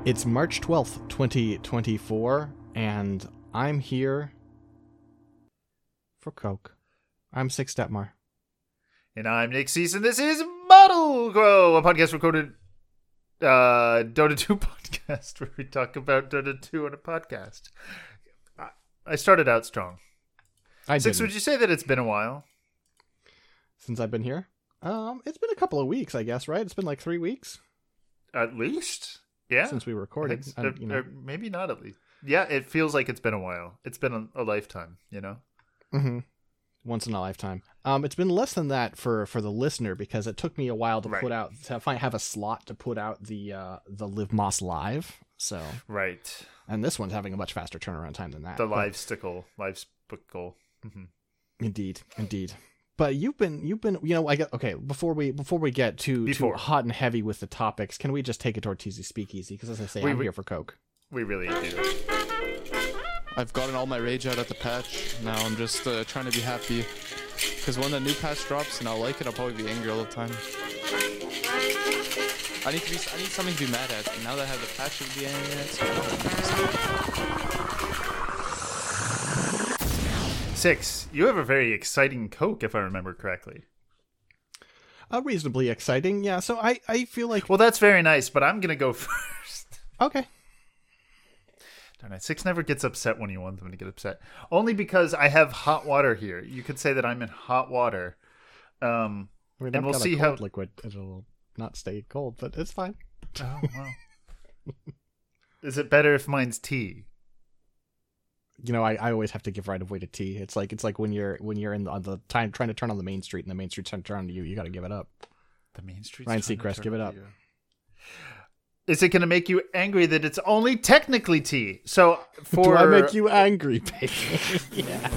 It's March 12th, 2024, and I'm here for Coke. I'm Six Detmar. And I'm Nick Cease, and this is Model Grow, a podcast recorded Dota 2 podcast, where we talk about Dota 2 on a podcast. I started out strong. Six, would you say that it's been a while? Since I've been here? It's been a couple of weeks, I guess, right? It's been like 3 weeks. At least? Yeah. Since we recorded. Or maybe not at least. Yeah, it feels like it's been a while. It's been a lifetime, you know? Mm-hmm. Once in a lifetime. It's been less than that for the listener, because it took me a while to put out, to have a slot to put out the Live Moss Live. So right. And this one's having a much faster turnaround time than that. The live stickle. Mm-hmm. Indeed. But you've been, before we get too hot and heavy with the topics, can we just take it toward Teasy Speakeasy? Because as I say, I'm here for Coke. We really do. I've gotten all my rage out at the patch. Now I'm just trying to be happy. Because when the new patch drops and I'll like it, I'll probably be angry all the time. I need something to be mad at. And now that I have the patch to be angry at. Six, you have a very exciting Coke, if I remember correctly. Reasonably exciting, yeah. So I feel like... Well, that's very nice, but I'm going to go first. Okay. Darn it. Six never gets upset when you want them to get upset. Only because I have hot water here. You could say that I'm in hot water. And we'll see how... liquid. It'll not stay cold, but it's fine. Oh, wow. Is it better if mine's tea? You know, I always have to give right of way to tea. It's like when you're on the time trying to turn on the main street, and the main street's trying to turn on to you. You got to give it up. The main street. Ryan Seacrest, give it up. Is it going to make you angry that it's only technically tea? So do I make you angry, baby? Yeah.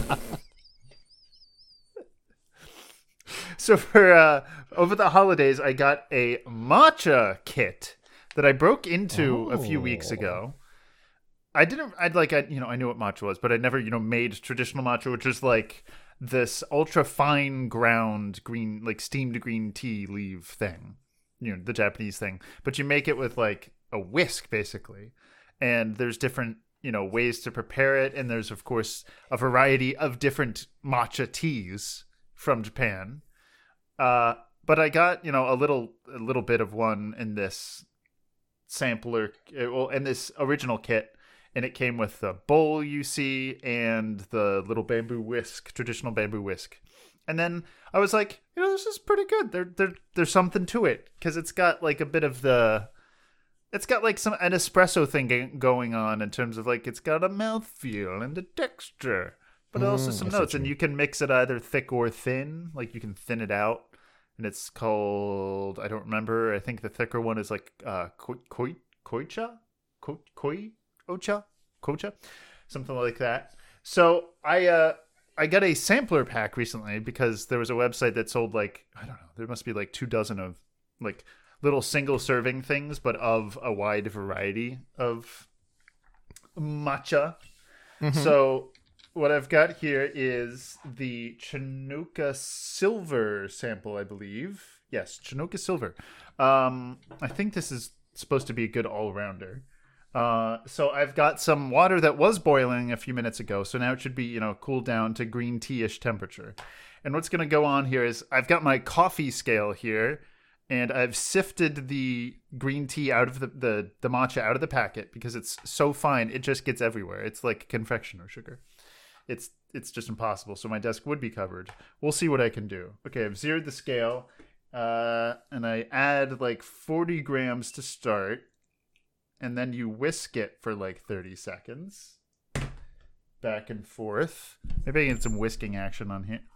So for over the holidays, I got a matcha kit that I broke into a few weeks ago. I knew what matcha was, but I never, made traditional matcha, which is like this ultra fine ground green, like steamed green tea leaf thing, the Japanese thing. But you make it with like a whisk, basically. And there's different, ways to prepare it. And there's, of course, a variety of different matcha teas from Japan. But I got, a little bit of one in this sampler, in this original kit. And it came with the bowl you see and the little traditional bamboo whisk. And then I was like, this is pretty good. There's something to it, because it's got like a bit of it's got like an espresso thing going on in terms of like it's got a mouthfeel and a texture, but also some notes. And you can mix it either thick or thin. Like you can thin it out, and it's called, I don't remember. I think the thicker one is like kocha, something like that. So I got a sampler pack recently, because there was a website that sold like, I don't know, there must be like 24 of like little single serving things, but of a wide variety of matcha. Mm-hmm. So what I've got here is the Chinook Silver sample, I believe. Yes, Chinook Silver. I think this is supposed to be a good all-rounder. So I've got some water that was boiling a few minutes ago, so now it should be, cooled down to green tea-ish temperature. And what's going to go on here is I've got my coffee scale here, and I've sifted the green tea out of the matcha out of the packet, because it's so fine it just gets everywhere. It's like confectioner sugar. It's just impossible. So my desk would be covered. We'll see what I can do. Okay, I've zeroed the scale, and I add like 40 grams to start. And then you whisk it for like 30 seconds. Back and forth. Maybe I can get some whisking action on here.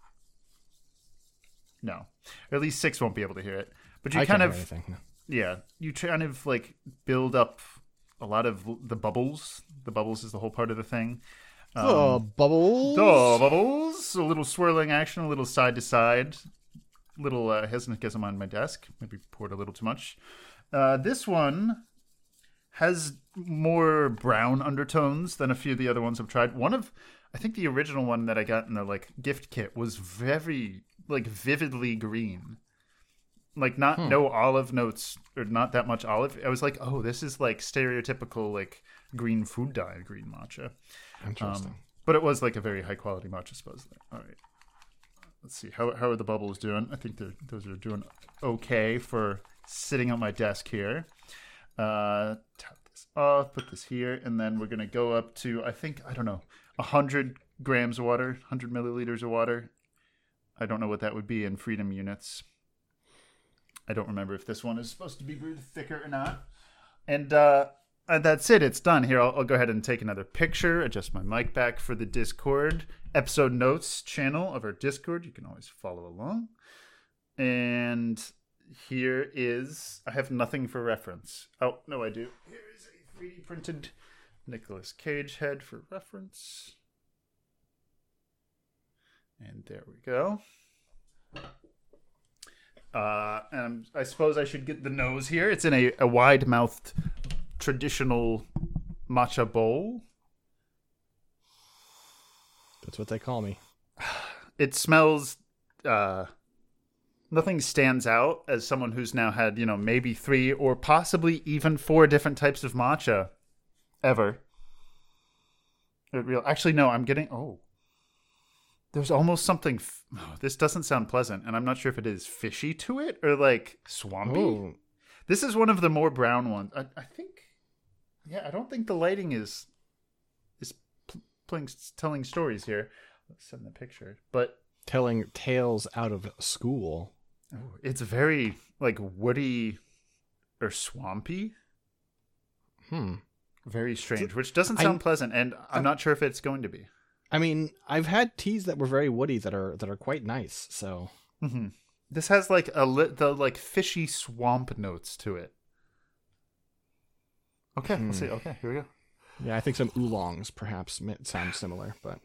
No. Or at least Six won't be able to hear it. But you kind of... Yeah. You kind of like build up a lot of the bubbles. The bubbles is the whole part of the thing. Bubbles. Bubbles. A little swirling action, a little side to side. Little hesitantism on my desk. Maybe poured a little too much. This one has more brown undertones than a few of the other ones I've tried. I think the original one that I got in the like gift kit was very like vividly green. Like no olive notes or not that much olive. I was like, oh, this is like stereotypical like green food dye green matcha. Interesting. But it was like a very high quality matcha, supposedly. All right. Let's see. How are the bubbles doing? I think those are doing okay for sitting on my desk here. Tap this off, put this here, and then we're going to go up to, I don't know, 100 grams of water, 100 milliliters of water. I don't know what that would be in freedom units. I don't remember if this one is supposed to be brewed thicker or not. And that's it. It's done. Here, I'll go ahead and take another picture, adjust my mic back for the Discord episode notes channel of our Discord. You can always follow along. And here is, I have nothing for reference. Oh, no, I do. Here is a 3D printed Nicolas Cage head for reference. And there we go. And I suppose I should get the nose here. It's in a wide-mouthed traditional matcha bowl. That's what they call me. It smells... nothing stands out as someone who's now had, maybe 3 or possibly even 4 different types of matcha ever. Actually, no, I'm getting... Oh. There's almost something... this doesn't sound pleasant, and I'm not sure if it is fishy to it or, like, swampy. Ooh. This is one of the more brown ones. I think... Yeah, I don't think the lighting is telling stories here. Let's send the picture. But... Telling tales out of school. It's very, like, woody or swampy. Very strange, which doesn't sound pleasant, and I'm not sure if it's going to be. I mean, I've had teas that were very woody that are quite nice. So this has like the fishy swamp notes to it. Okay, let's see. Okay, here we go. Yeah, I think some oolongs perhaps sound similar, but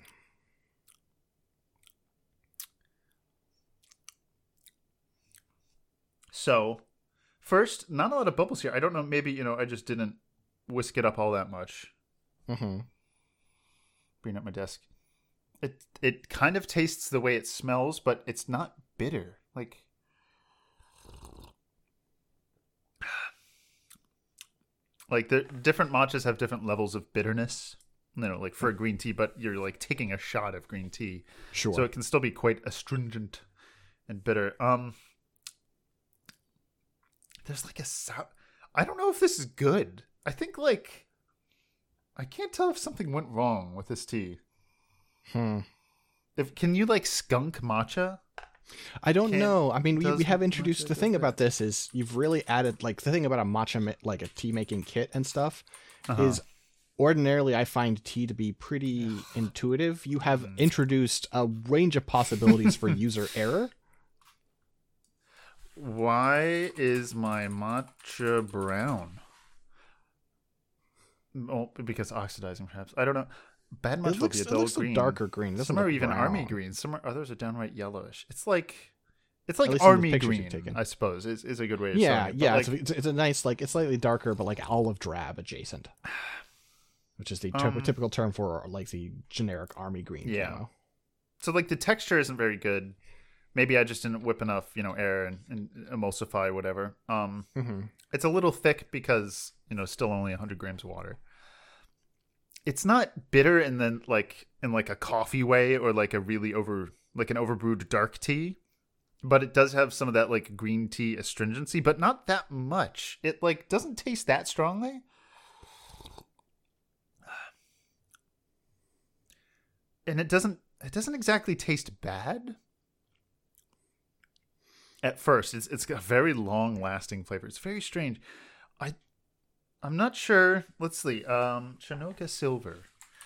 so first, not a lot of bubbles here. I don't know. Maybe I just didn't whisk it up all that much. Bring up my desk. It kind of tastes the way it smells, but it's not bitter. Like the different matchas have different levels of bitterness. Like for a green tea, but you're like taking a shot of green tea. Sure. So it can still be quite astringent and bitter. There's like a sour. I don't know if this is good. I think I can't tell if something went wrong with this tea. Can you like skunk matcha? I don't know. I mean, we have introduced the thing about this is you've really added like the thing about a matcha like a tea making kit and stuff is ordinarily I find tea to be pretty intuitive. You have introduced a range of possibilities for user error. Why is my matcha brown? Oh, because oxidizing, perhaps. I don't know. Bad matcha will be a dull green. Darker green. Some are even army green. Some others are downright yellowish. It's like At army green, I suppose, is a good way to say it. Yeah, it's a nice, like, it's slightly darker, but like olive drab adjacent, which is the typical term for like the generic army green. Yeah. Camo. So like the texture isn't very good. Maybe I just didn't whip enough, air and emulsify whatever. It's a little thick because still only 100 grams of water. It's not bitter and then like in like a coffee way or like a really an overbrewed dark tea, but it does have some of that like green tea astringency, but not that much. It like doesn't taste that strongly. And it doesn't exactly taste bad. At first, it's got a very long-lasting flavor. It's very strange. I'm not sure. Let's see. Chanoka Silver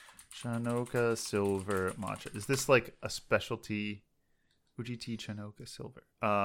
matcha. Is this like a specialty Uji tea Chanoka Silver?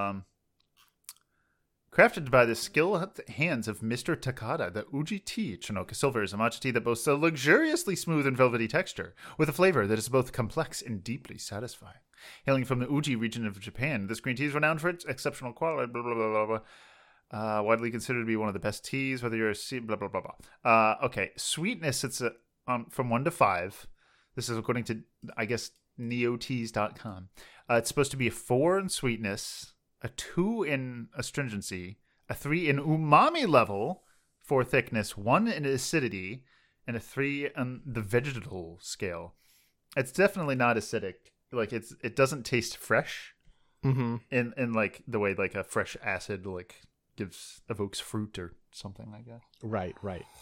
Crafted by the skilled hands of Mr. Takada, the Uji tea Chinoka Silver is a matcha tea that boasts a luxuriously smooth and velvety texture, with a flavor that is both complex and deeply satisfying. Hailing from the Uji region of Japan, this green tea is renowned for its exceptional quality, blah, blah, blah, blah, blah. Widely considered to be one of the best teas, whether you're a blah, blah, blah, blah. Okay, sweetness, it's from 1 to 5. This is according to, I guess, neoteas.com. It's supposed to be a 4 in sweetness, a 2 in astringency, a 3 in umami level for thickness, 1 in acidity, and a 3 on the vegetal scale. It's definitely not acidic. Like it doesn't taste fresh. Mm-hmm. In like the way like a fresh acid like evokes fruit or something, I guess. Right.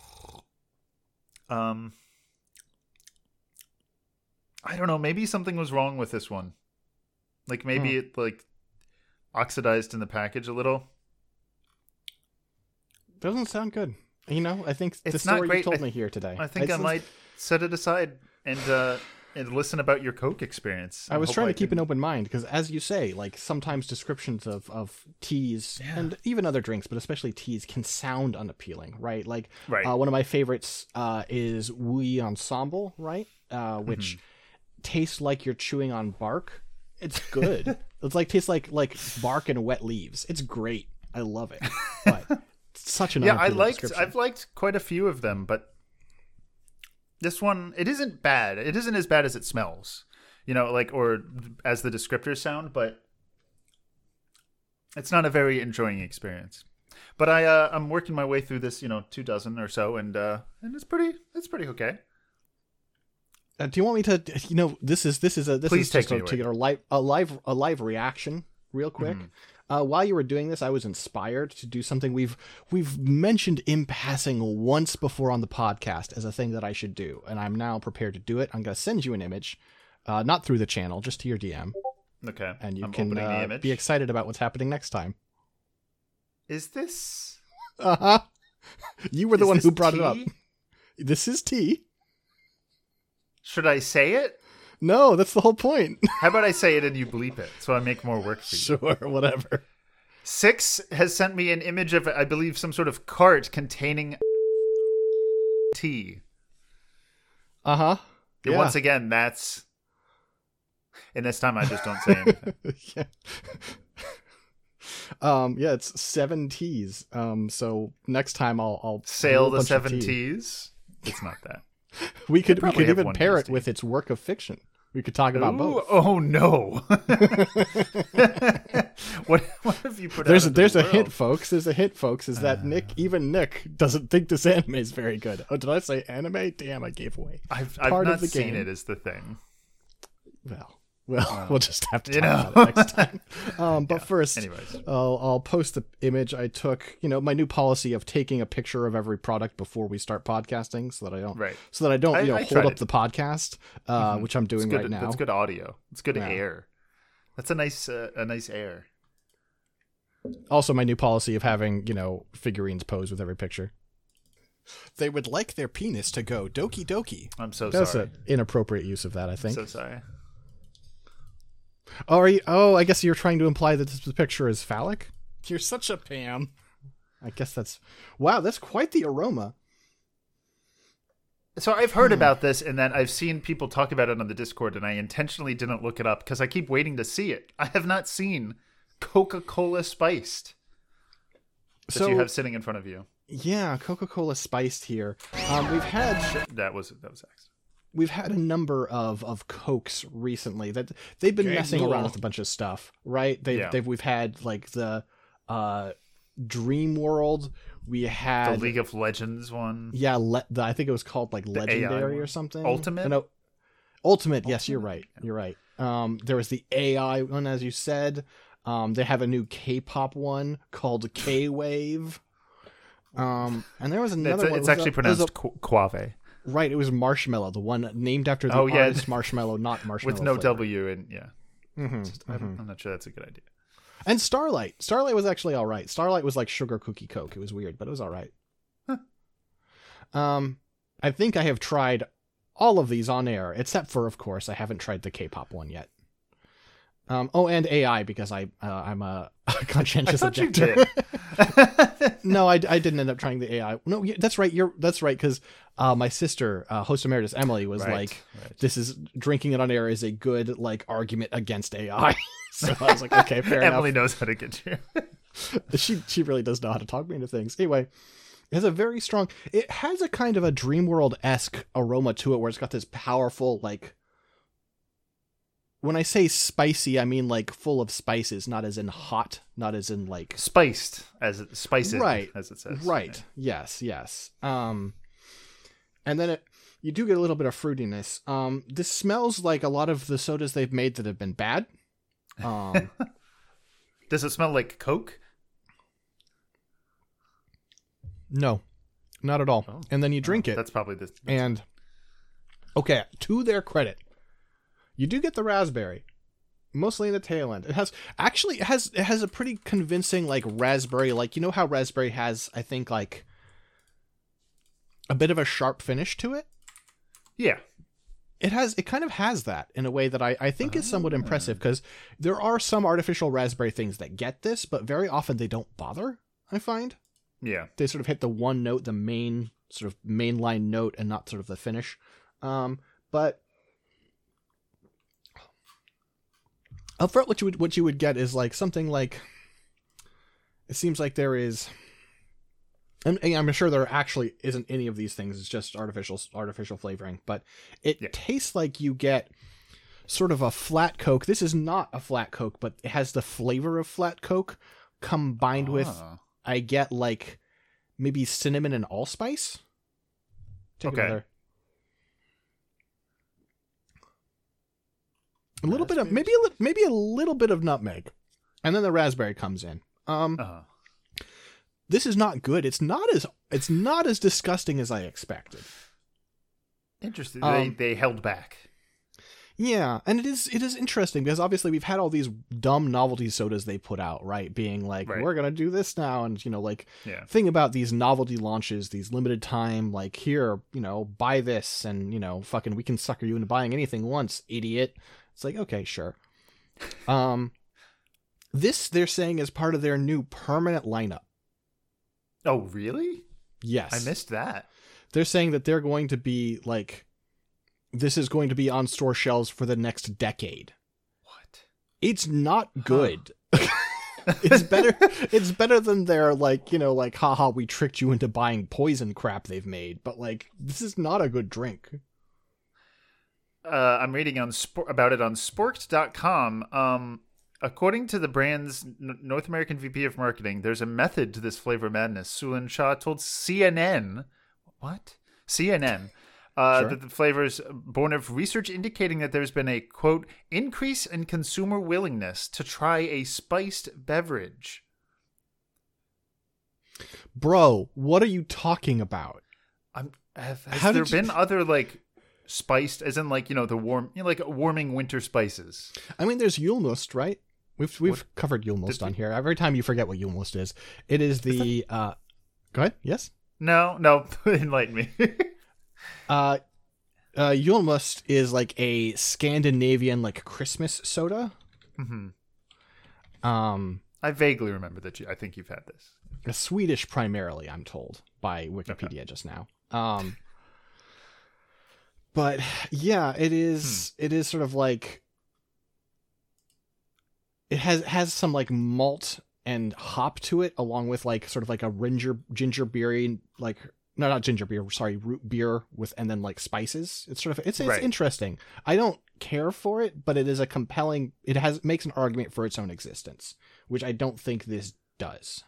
I don't know. Maybe something was wrong with this one. Like maybe it like oxidized in the package a little. Doesn't sound good. You know, I think it's the story not great. you told me here today. I think I might set it aside and listen about your Coke experience. I was trying to keep an open mind because, as you say, like sometimes descriptions of teas and even other drinks, but especially teas, can sound unappealing, right? Like one of my favorites is Wu Ensemble, right? Which tastes like you're chewing on bark. It's good. It's like tastes like bark and wet leaves. It's great. I love it. But it's such an I've liked quite a few of them, but this one, it isn't bad. It isn't as bad as it smells, you know, like, or as the descriptors sound, but it's not a very enjoying experience. But I'm working my way through this, 2 dozen or so, and it's pretty okay. Do you want me to? This is just to get a live reaction real quick. While you were doing this, I was inspired to do something we've mentioned in passing once before on the podcast as a thing that I should do, and I'm now prepared to do it. I'm going to send you an image, not through the channel, just to your DM. Okay, and you can be excited about what's happening next time. Is this? You were the one who brought it up. This is tea. Should I say it? No, that's the whole point. How about I say it and you bleep it, so I make more work for you? Sure, whatever. 6 has sent me an image of, I believe, some sort of cart containing tea. Uh-huh. Yeah. Once again, that's... And this time I just don't say anything. It's 7 teas. So next time I'll sail the 7 teas. It's not that. We could even pair it with its work of fiction. We could talk about both. Oh no! What have you put? There's a hint, folks. There's a hint, folks. Is that Nick doesn't think this anime is very good? Oh, did I say anime? Damn, I gave away. I've not seen it. Is the thing. Well, we'll just have to talk about it next time. But first, anyways, I'll post the image I took. My new policy of taking a picture of every product before we start podcasting, so that I don't hold up the podcast, which I'm doing right now. That's good audio. It's good air. That's a nice air. Also, my new policy of having figurines pose with every picture. They would like their penis to go doki doki. I'm so sorry. That's an inappropriate use of that, I think. I'm so sorry. I guess you're trying to imply that this picture is phallic? You're such a Pam. I guess that's quite the aroma. So I've heard about this, and then I've seen people talk about it on the Discord, and I intentionally didn't look it up because I keep waiting to see it. I have not seen Coca-Cola spiced that you have sitting in front of you. Yeah, Coca-Cola spiced here. We've had that was X. We've had a number of Cokes recently that they've been messing around with a bunch of stuff, right? We've had like the Dream World. We had the League of Legends one. Yeah, I think it was called like Legendary or something. Ultimate. No, Ultimate. Yes, you're right. You're right. There was the AI one, as you said. They have a new K-pop one called K-Wave. And there was another one. It's actually pronounced Quave. Right, it was Marshmallow, the one named after the artist Marshmallow, not Marshmallow with no flavor. W and I'm not sure that's a good idea. And Starlight was actually all right. Starlight was like sugar cookie Coke. It was weird, but it was all right. I think I have tried all of these on air, except for, of course, I haven't tried the K-pop one yet. And AI, because I'm a conscientious objector. No, I didn't end up trying the AI. No, that's right. That's right. Because my sister, host emeritus Emily, was "This is drinking it on air is a good argument against AI." So I was like, "Okay, fair enough." Emily knows how to get you. She really does know how to talk me into things. Anyway, it has a very strong. It has a kind of a Dreamworld-esque aroma to it, where it's got this powerful when I say spicy, I mean like full of spices, not as in hot, not as in like spiced, as it spices, right, as it says. Right. Yeah. Yes. And then you do get a little bit of fruitiness. This smells like a lot of the sodas they've made that have been bad. Does it smell like Coke? No, not at all. Oh. And then you drink it. That's probably this. And okay, to their credit, you do get the raspberry, mostly in the tail end. It has a pretty convincing like raspberry, like you know how raspberry has, I think, like a bit of a sharp finish to it. Yeah. It kind of has that in a way that I think is somewhat impressive, because there are some artificial raspberry things that get this, but very often they don't bother, I find. Yeah. They sort of hit the one note, the main sort of mainline note, and not sort of the finish. But up front, what you would get is like something like, it seems like there is, and I'm sure there actually isn't any of these things. It's just artificial flavoring, but it tastes like you get sort of a flat Coke. This is not a flat Coke, but it has the flavor of flat Coke combined with, I get like maybe cinnamon and allspice. Take another. A little bit of maybe a little bit of nutmeg, and then the raspberry comes in. This is not good. It's not as disgusting as I expected. Interesting. They held back. Yeah, and it is interesting because obviously we've had all these dumb novelty sodas they put out, right? Being like, we're gonna do this now, and thing about these novelty launches, these limited time, like here, buy this, and fucking we can sucker you into buying anything once, idiot. It's like, okay, sure. This they're saying is part of their new permanent lineup. Oh, really? Yes. I missed that. They're saying that they're going to be like, this is going to be on store shelves for the next decade. What? It's not good. It's better than their haha, we tricked you into buying poison crap they've made. But this is not a good drink. I'm reading about it on sporked.com. According to the brand's North American VP of Marketing, there's a method to this flavor madness. Sulin Shah told CNN, CNN, that the flavor is born of research indicating that there's been a, quote, increase in consumer willingness to try a spiced beverage. Bro, what are you talking about? Has there been other, spiced, as in the warm, warming winter spices? I mean, there's Yulemust, right? We've covered Yulemust on here. Every time you forget what Yulemust is, it is the go ahead. Yes. No, enlighten me. Yulemust is like a Scandinavian Christmas soda. Mm-hmm. I vaguely remember that I think you've had this. A Swedish primarily, I'm told by Wikipedia just now. But yeah, it is. It is sort of like it has some malt and hop to it, along with sort of a ginger beery, not ginger beer, sorry, root beer with, and then spices. It's sort of it's interesting. I don't care for it, but it is a compelling. It makes an argument for its own existence, which I don't think this does.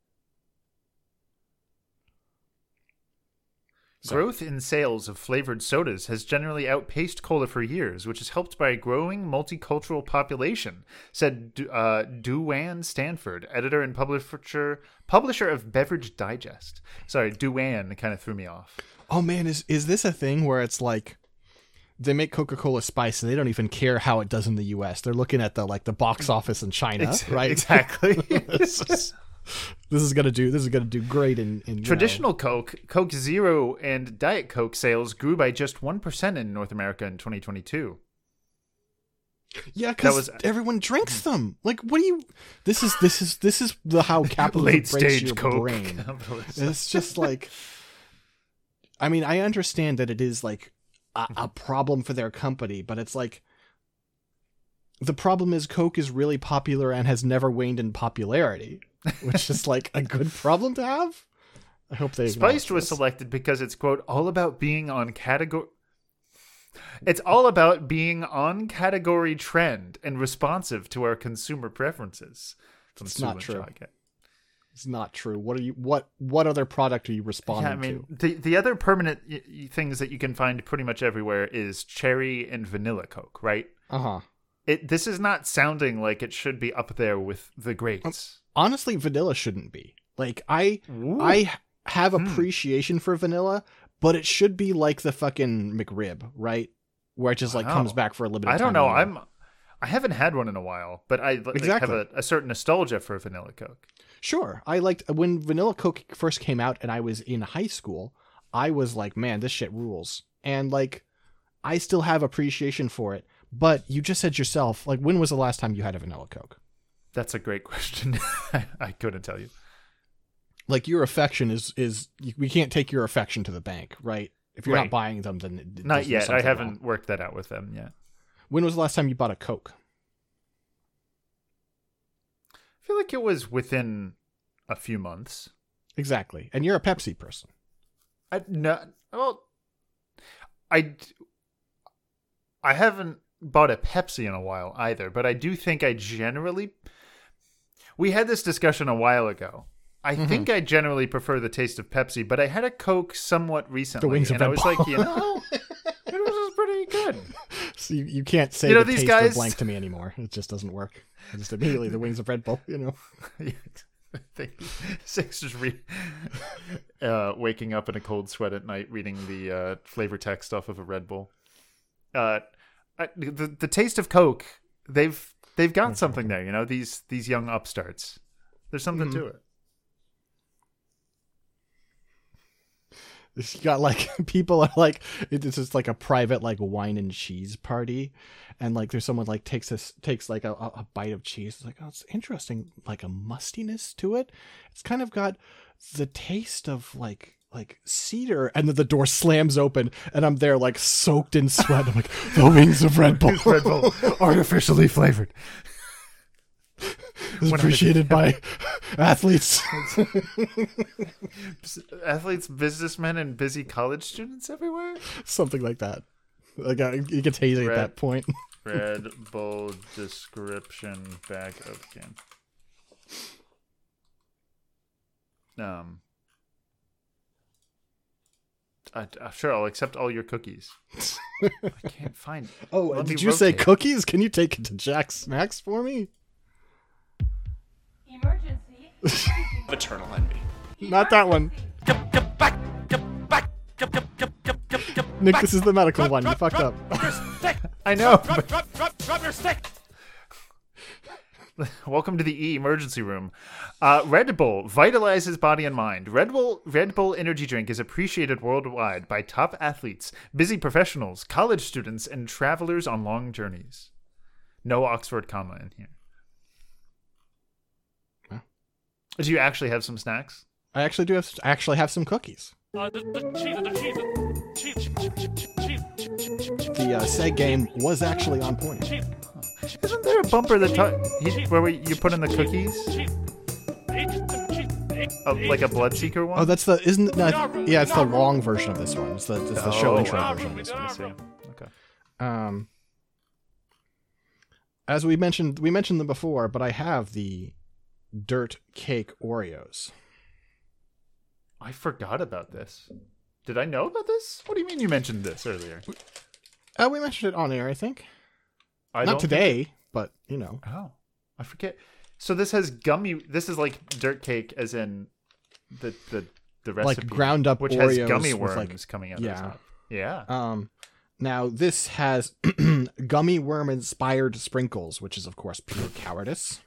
Growth in sales of flavored sodas has generally outpaced cola for years, which is helped by a growing multicultural population, said Duane Stanford, editor and publisher of Beverage Digest. Sorry, Duane kind of threw me off. Oh man, is this a thing where it's they make Coca-Cola Spice and they don't even care how it does in the US? They're looking at the box office in China, right? Exactly. This is gonna do great in traditional Coke Zero, and Diet Coke sales grew by just 1% in North America in 2022. Yeah, because everyone drinks them. What do you? This is how capitalism breaks your Coke brain. It's just I mean, I understand that it is a problem for their company, but it's the problem is Coke is really popular and has never waned in popularity. Which is a good problem to have. I hope they. Spiced was selected because it's, quote, all about being on category. It's all about being on category trend and responsive to our consumer preferences. It's not true. It's not true. What other product are you responding to? The other permanent things that you can find pretty much everywhere is cherry and vanilla Coke, right? Uh-huh. This is not sounding like it should be up there with the greats. Honestly, vanilla shouldn't be. Like, I have appreciation for vanilla, but it should be like the fucking McRib, right? Where it just comes back for a limited time. I don't know. I haven't had one in a while, but I have a certain nostalgia for vanilla Coke. Sure. I liked when vanilla Coke first came out and I was in high school, I was like, man, this shit rules. And like, I still have appreciation for it. But you just said yourself, like, when was the last time you had a vanilla Coke? That's a great question. I couldn't tell you. Like, your affection is we can't take your affection to the bank, right? If you're not buying them, then not yet. I haven't worked that out with them yet. When was the last time you bought a Coke? I feel like it was within a few months. Exactly. And you're a Pepsi person. I haven't bought a Pepsi in a while either, but I do think we had this discussion a while ago. I think I generally prefer the taste of Pepsi, but I had a Coke somewhat recently, and I was like, it was pretty good. So you can't say the taste of blank to me anymore. It just doesn't work. I just immediately the wings of Red Bull, Six just waking up in a cold sweat at night, reading the flavor text off of a Red Bull. The taste of Coke, they've got something there. These young upstarts. There's something to it. You got people are like, it's just like a private wine and cheese party, and there's someone takes a bite of cheese. It's like, oh, it's interesting, like a mustiness to it. It's kind of got the taste of like cedar, and then the door slams open and I'm there soaked in sweat. I'm like, the wings of Red Bull. Red Bull artificially flavored. It's appreciated by athletes. Athletes, businessmen, and busy college students everywhere? Something like that. You get hazing at that point. Red Bull description bag of can. Sure, I'll accept all your cookies. I can't find it. Oh, did you say cookies? Can you take it to Jack Snacks for me? Emergency. Eternal envy. Not that one. Nick, this is the medical one. You fucked up. I know. Drop your stick. Welcome to the emergency room. Red Bull vitalizes body and mind. Red Bull energy drink is appreciated worldwide by top athletes, busy professionals, college students, and travelers on long journeys. No Oxford comma in here. Do you actually have some snacks? I actually do have some cookies. The Seg game was actually on point. Isn't there a bumper where you put in the cookies? Like a Bloodseeker one? Oh, that's it's the long version of this one. It's the show intro version of this one. Okay. As we mentioned them before, but I have the Dirt Cake Oreos. I forgot about this. Did I know about this? What do you mean you mentioned this earlier? We mentioned it on air, I think. Not today, but Oh, I forget. So this has gummy. This is like dirt cake, as in the recipe, like ground up which Oreos has gummy worms coming out. Yeah. Of the top. Yeah. Now this has gummy worm inspired sprinkles, which is of course pure cowardice.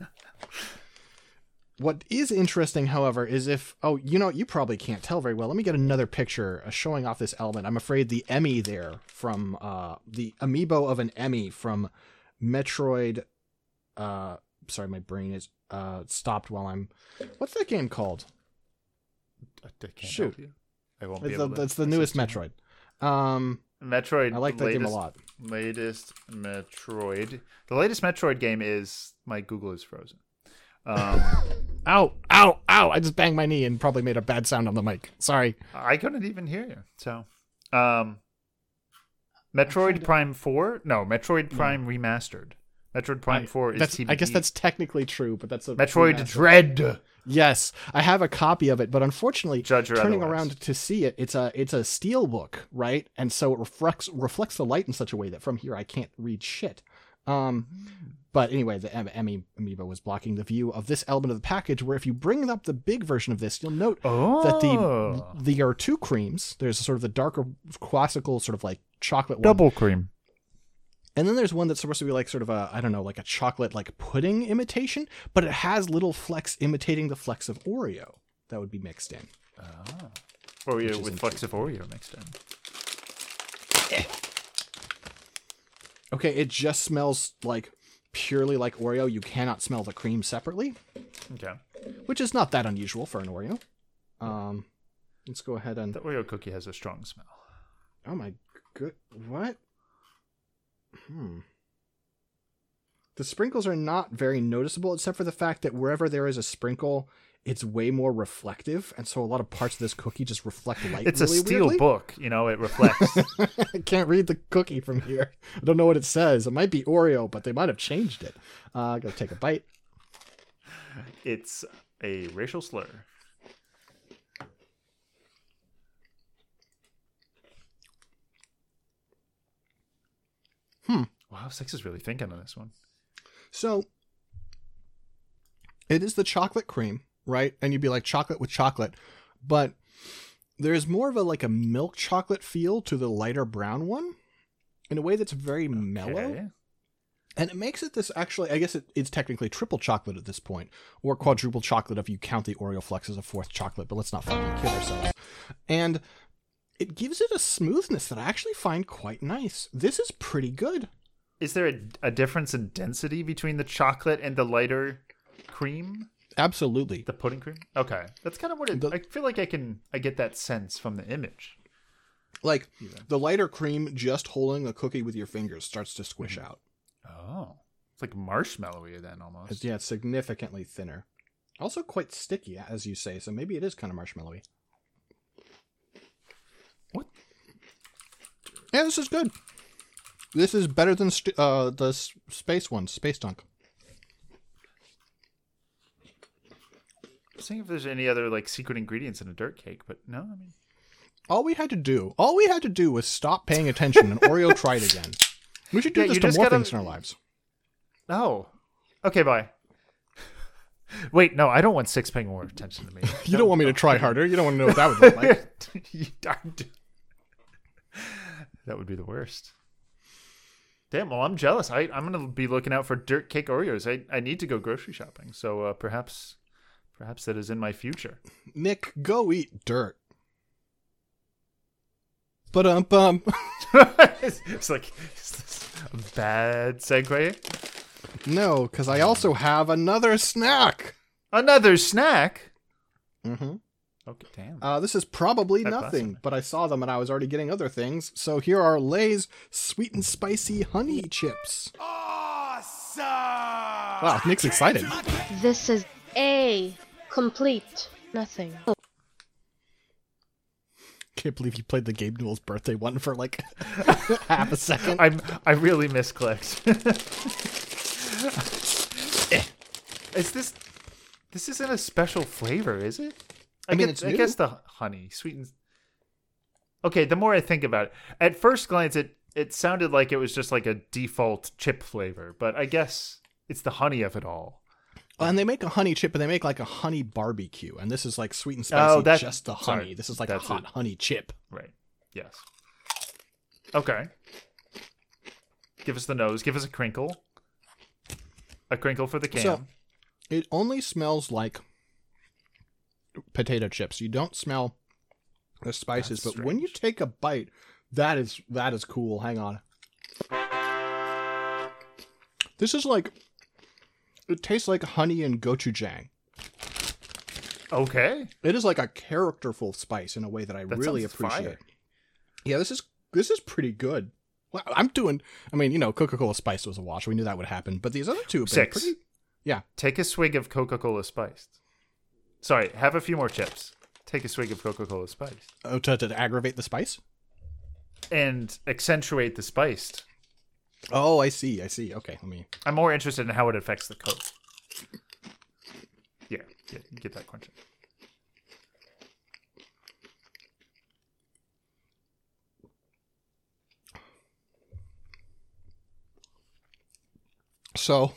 What is interesting, however, is you probably can't tell very well. Let me get another picture showing off this element. I'm afraid the Emmy there from the amiibo of an Emmy from Metroid. Sorry, my brain is stopped while I'm. What's that game called? Shoot, I won't be able to. That's the newest Metroid. Metroid. I like that game a lot. Latest Metroid. The latest Metroid game is my Google is frozen. Ow! I just banged my knee and probably made a bad sound on the mic. Sorry. I couldn't even hear you. So, Metroid Prime 4? No, Metroid Prime Remastered. Metroid Prime 4 is TBD. I guess that's technically true, but that's a Metroid remaster. Dread. Yes, I have a copy of it, but unfortunately, Judge or turning otherwise. around to see it, it's a steel book, right? And so it reflects the light in such a way that from here I can't read shit. But anyway, the Emmy amiibo was blocking the view of this element of the package, where if you bring up the big version of this, you'll note that there are two creams. There's sort of the darker classical sort of like chocolate one. Double cream. And then there's one that's supposed to be like sort of a, I don't know, like a chocolate like pudding imitation, but it has little flecks imitating the flecks of Oreo that would be mixed in. Oreo with flecks of Oreo mixed in. Okay, it just smells like purely like Oreo. You cannot smell the cream separately, Okay. which is not that unusual for an Oreo. Let's go ahead and... The Oreo cookie has a strong smell. Oh my good... What? The sprinkles are not very noticeable, except for the fact that wherever there is a sprinkle, it's way more reflective, and so a lot of parts of this cookie just reflect light. It's really a steel weirdly. book, you know, it reflects. I can't read the cookie from here. I don't know what it says. It might be Oreo, but they might have changed it. I gotta take a bite. It's a racial slur. Wow, Six is really thinking on this one. So, it is the chocolate cream, right? And you'd be like chocolate with chocolate, but there's more of a like a milk chocolate feel to the lighter brown one in a way that's very mellow. Okay. And it makes it this actually, I guess it's technically triple chocolate at this point, or quadruple chocolate if you count the Oreo Flex as a fourth chocolate, but let's not fucking kid ourselves. And it gives it a smoothness that I actually find quite nice. This is pretty good. Is there a difference in density between the chocolate and the lighter cream? Absolutely. The pudding cream? Okay. That's kind of what it... I feel like I get that sense from the image. Like, the lighter cream, just holding a cookie with your fingers starts to squish out. Oh. It's like marshmallowy then, almost. Yeah, it's significantly thinner. Also quite sticky, as you say, so maybe it is kind of marshmallowy. What? Yeah, this is good. This is better than the space one, Space Dunk. I'm seeing if there's any other like secret ingredients in a dirt cake, but no, I mean... All we had to do was stop paying attention and Oreo tried again. We should do this to more things in our lives. Oh. Okay, bye. Wait, no, I don't want Six paying more attention to me. You don't want me to try harder. You don't want to know what that would look like. That would be the worst. Damn, well, I'm jealous. I'm going to be looking out for dirt cake Oreos. I need to go grocery shopping, so perhaps that is in my future. Nick, go eat dirt. Ba-dum-bum. It's like, is this a bad segue? No, because I also have another snack. Another snack? Mm-hmm. Okay, damn. This is probably That's nothing, awesome. but I saw them and I was already getting other things. So here are Lay's sweet and spicy honey chips. Awesome! Wow, Nick's excited. This is a complete nothing. Can't believe you played the Gabe Newell's birthday one for like half a second. I really misclicked. Is this isn't a special flavor, is it? I mean, it's I new. guess the honey sweetens. Okay, the more I think about it, at first glance, it sounded like it was just like a default chip flavor, but I guess it's the honey of it all. And they make a honey chip, and they make like a honey barbecue, and this is like sweet and spicy, just the honey. Sorry, this is like a hot honey chip. Right. Yes. Okay. Give us the nose. Give us a crinkle. A crinkle for the cam. So, it only smells like potato chips. You don't smell the spices, That's but when you take a bite, that is cool. Hang on. This is like, it tastes like honey and gochujang. Okay. It is like a characterful spice in a way that I really sounds appreciate. fire. Yeah, this is pretty good. Well, Coca-Cola Spiced was a wash. We knew that would happen, but these other two have been Six. pretty. Yeah. Take a swig of Coca-Cola Spiced. Sorry, have a few more chips. Take a swig of Coca-Cola Spiced. Oh, to aggravate the spice? and accentuate the spiced. Oh, I see. Okay, I'm more interested in how it affects the Coke. Yeah, get that question. So,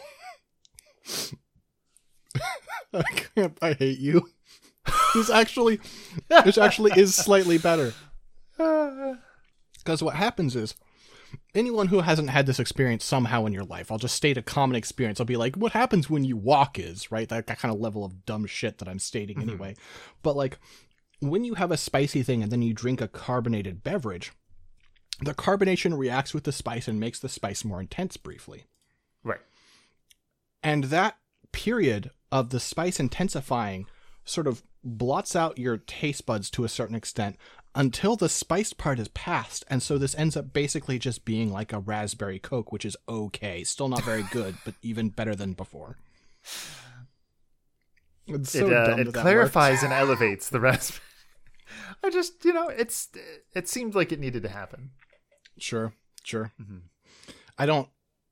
I hate you. This actually is slightly better. Because what happens is, anyone who hasn't had this experience somehow in your life, I'll just state a common experience. I'll be like, what happens when you walk is, right? That kind of level of dumb shit that I'm stating anyway. But like, when you have a spicy thing and then you drink a carbonated beverage, the carbonation reacts with the spice and makes the spice more intense briefly. Right. And that period of the spice intensifying sort of blots out your taste buds to a certain extent until the spiced part is past. And so this ends up basically just being like a raspberry Coke, which is okay. Still not very good, but even better than before. It's so dumb it clarifies and elevates the raspberry. I just, it seemed like it needed to happen. Sure. Mm-hmm. I don't...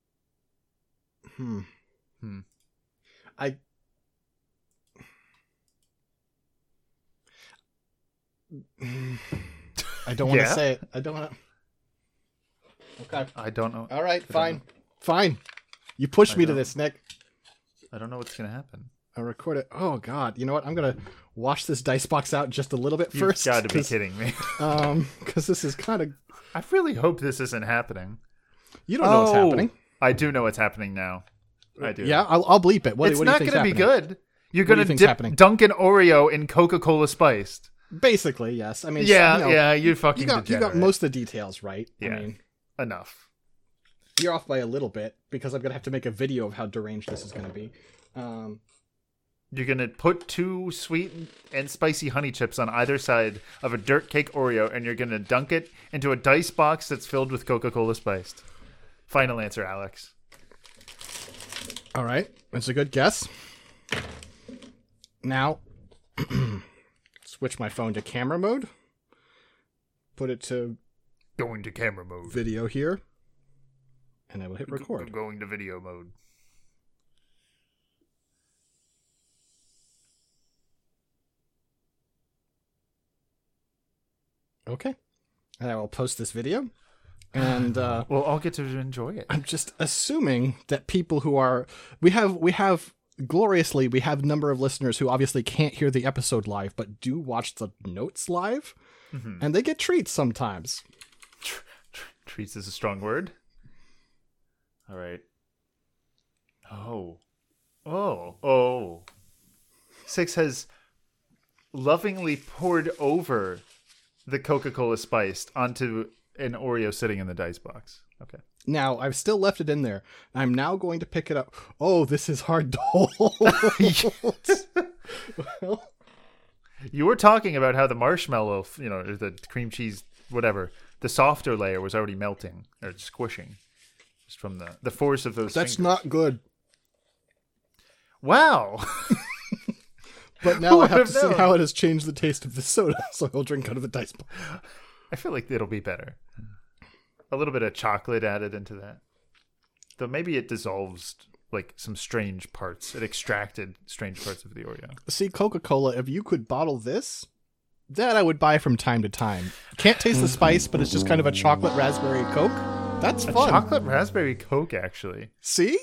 I don't want to say it. I don't want to... Okay. I don't know. All right, fine. You pushed me to this, Nick. I don't know what's going to happen. I'll record it. Oh, God. You know what? I'm going to wash this dice box out just a little bit first. You've got to be kidding me. Because this is kind of... I really hope this isn't happening. You don't know what's happening. I do know what's happening now. I do. Yeah, I'll bleep it. What do you think is happening? It's not going to be good. You're going to dunk an Oreo in Coca-Cola spiced. Basically, yes. I mean, you fucking you got most of the details right. Yeah, I mean, enough. You're off by a little bit because I'm going to have to make a video of how deranged this is going to be. You're going to put 2 sweet and spicy honey chips on either side of a dirt cake Oreo, and you're going to dunk it into a dice box that's filled with Coca-Cola spiced. Final answer, Alex. All right. That's a good guess. Now, switch my phone to camera mode. Put it to... Going to camera mode. Video here. And I will hit record. Going to video mode. Okay. And I will post this video. And we'll all get to enjoy it. I'm just assuming that people who are... We have gloriously, we have a number of listeners who obviously can't hear the episode live, but do watch the notes live. Mm-hmm. And they get treats sometimes. Treats is a strong word. All right. Oh. Six has lovingly poured over the Coca-Cola spiced onto an Oreo sitting in the dice box. Okay. Now, I've still left it in there. I'm now going to pick it up. Oh, this is hard to hold. Well, you were talking about how the marshmallow, or the cream cheese, whatever, the softer layer was already melting or squishing just from the force of those That's fingers. Not good. Wow. But now I have to see how it has changed the taste of the soda, so I'll drink out of the dice box. I feel like it'll be better. A little bit of chocolate added into that. Though maybe it dissolves like some strange parts. It extracted strange parts of the Oreo. See, Coca-Cola, if you could bottle this, that I would buy from time to time. Can't taste the spice, but it's just kind of a chocolate raspberry Coke. That's fun. A chocolate raspberry Coke, actually. See?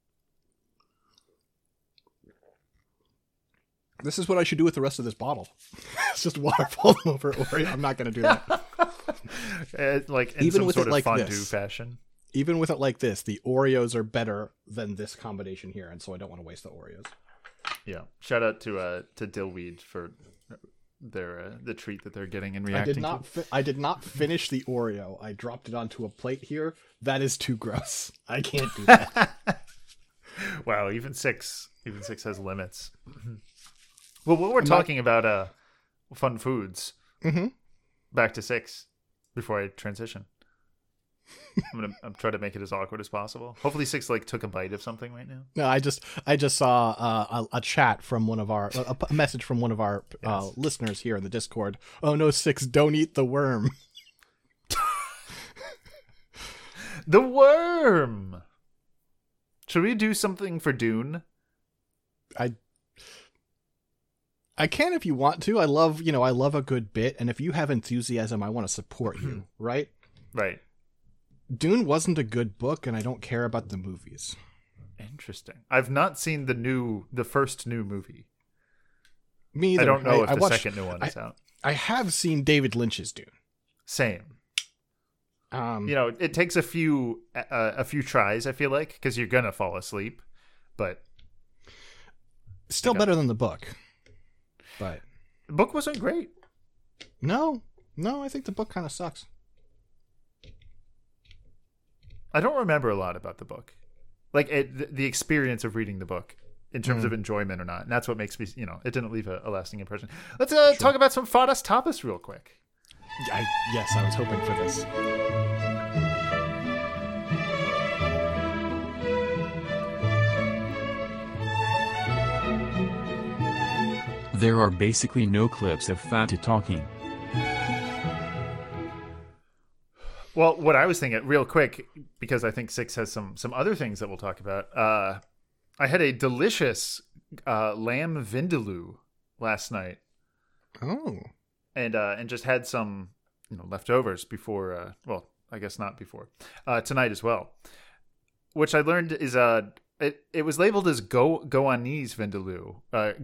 This is what I should do with the rest of this bottle. It's just waterfall over Oreo. I'm not going to do that. Like in even some with sort it of like fondue fashion. Even with it like this, the Oreos are better than this combination here, and so I don't want to waste the Oreos. Yeah. Shout out to Dillweed for their the treat that they're getting and reacting to. I did not finish the Oreo. I dropped it onto a plate here. That is too gross. I can't do that. Wow, even six has limits. Well, what we're talking about fun foods. Mm-hmm. Back to 6 before I transition. I'm trying to make it as awkward as possible. Hopefully 6 took a bite of something right now. No, I just saw a chat from one of our a message from one of our listeners here in the Discord. Oh no, 6, don't eat the worm. The Worm. Should we do something for Dune? I can if you want to. I love a good bit, and if you have enthusiasm, I want to support you, right? Right. Dune wasn't a good book, and I don't care about the movies. Interesting. I've not seen the first new movie. Me either. I don't know if the second new one is out. I have seen David Lynch's Dune. Same. It takes a few tries, I feel like, because you're gonna fall asleep, but still better than the book. But the book wasn't great. No, I think the book kind of sucks. I don't remember a lot about the book, like the experience of reading the book in terms of enjoyment or not, and that's what makes me, it didn't leave a lasting impression. Let's talk about some Fadas Tapas real quick. Yes, I was hoping for this. There are basically no clips of Fata talking. Well, what I was thinking, real quick, because I think Six has some other things that we'll talk about. I had a delicious lamb vindaloo last night. Oh. And just had some leftovers before. Well, I guess not before. Tonight as well, which I learned is it was labeled as Goanese vindaloo.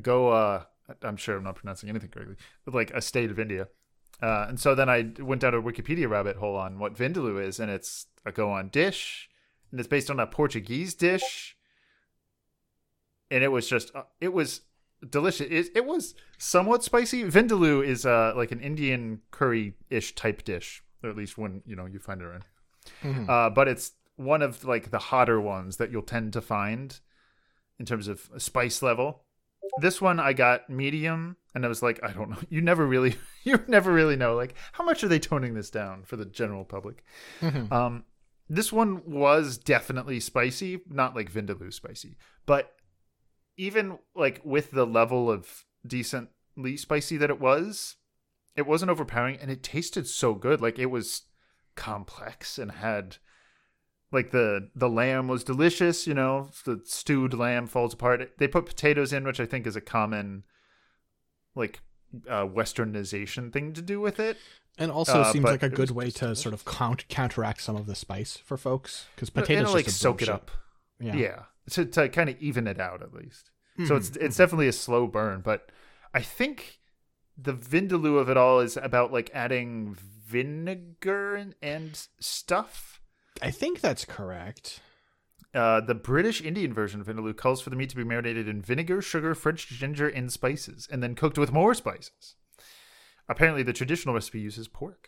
I'm sure I'm not pronouncing anything correctly, but like a state of India. And so then I went down a Wikipedia rabbit hole on what vindaloo is, and it's a Goan dish, and it's based on a Portuguese dish. And it was delicious. It was somewhat spicy. Vindaloo is like an Indian curry-ish type dish, or at least when you find it around. Mm-hmm. But it's one of like the hotter ones that you'll tend to find in terms of spice level. This one I got medium, and I was like, I don't know. You never really know. Like, how much are they toning this down for the general public? Mm-hmm. This one was definitely spicy, not like vindaloo spicy, but even like with the level of decently spicy that it wasn't overpowering, and it tasted so good. Like, it was complex and had like the lamb was delicious. The stewed lamb falls apart. They put potatoes in, which I think is a common like westernization thing to do with it. And also seems like a good way to sort of counteract some of the spice for folks, because potatoes just like soak it up. Yeah. To kind of even it out at least. Mm-hmm. So it's definitely a slow burn, but I think the vindaloo of it all is about like adding vinegar and stuff. I think that's correct. The British Indian version of vindaloo calls for the meat to be marinated in vinegar, sugar, French ginger, and spices, and then cooked with more spices. Apparently, the traditional recipe uses pork.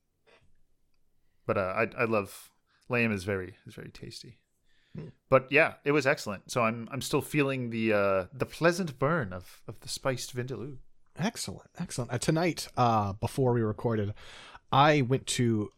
But I love lamb is very tasty. But yeah, it was excellent. So I'm still feeling the pleasant burn of the spiced vindaloo. Excellent. Tonight, before we recorded, I went to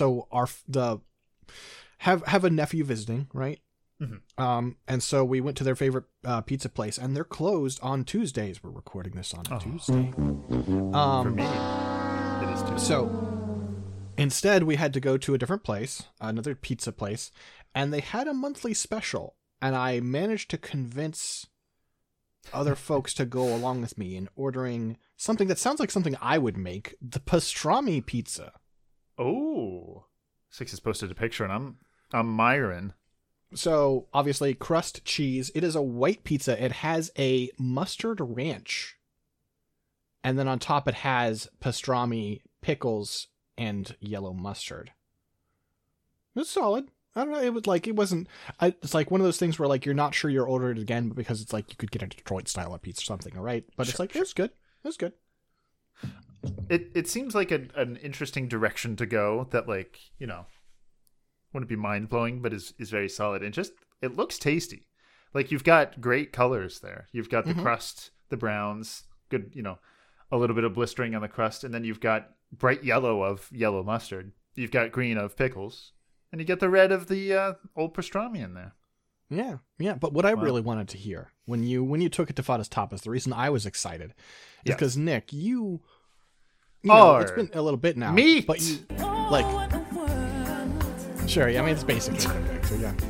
have a nephew visiting, right? Mm-hmm. And so we went to their favorite pizza place, and they're closed on Tuesdays. We're recording this on a Tuesday. For me, it is Tuesday. So instead, we had to go to a different place, another pizza place, and they had a monthly special, and I managed to convince other folks to go along with me in ordering something that sounds like something I would make, the pastrami pizza. Oh, Six has posted a picture, and I'm Myron. So, obviously, crust cheese. It is a white pizza. It has a mustard ranch. And then on top it has pastrami, pickles, and yellow mustard. It's solid. I don't know. It's like one of those things where like you're not sure you'll order it again, but because it's like you could get a Detroit style of pizza or something, all right? But it's like, it was good. It was good. It seems like an interesting direction to go that, like, wouldn't be mind-blowing, but is very solid. And just, it looks tasty. Like, you've got great colors there. You've got the crust, the browns, good, a little bit of blistering on the crust, and then you've got bright yellow of yellow mustard. You've got green of pickles, and you get the red of the old pastrami in there. Yeah. But what I really wanted to hear when you took it to Fadas Tapas, the reason I was excited is because Nick, you know, it's been a little bit now, meat. But you like Sure, yeah, I mean, it's basically an egg, so yeah.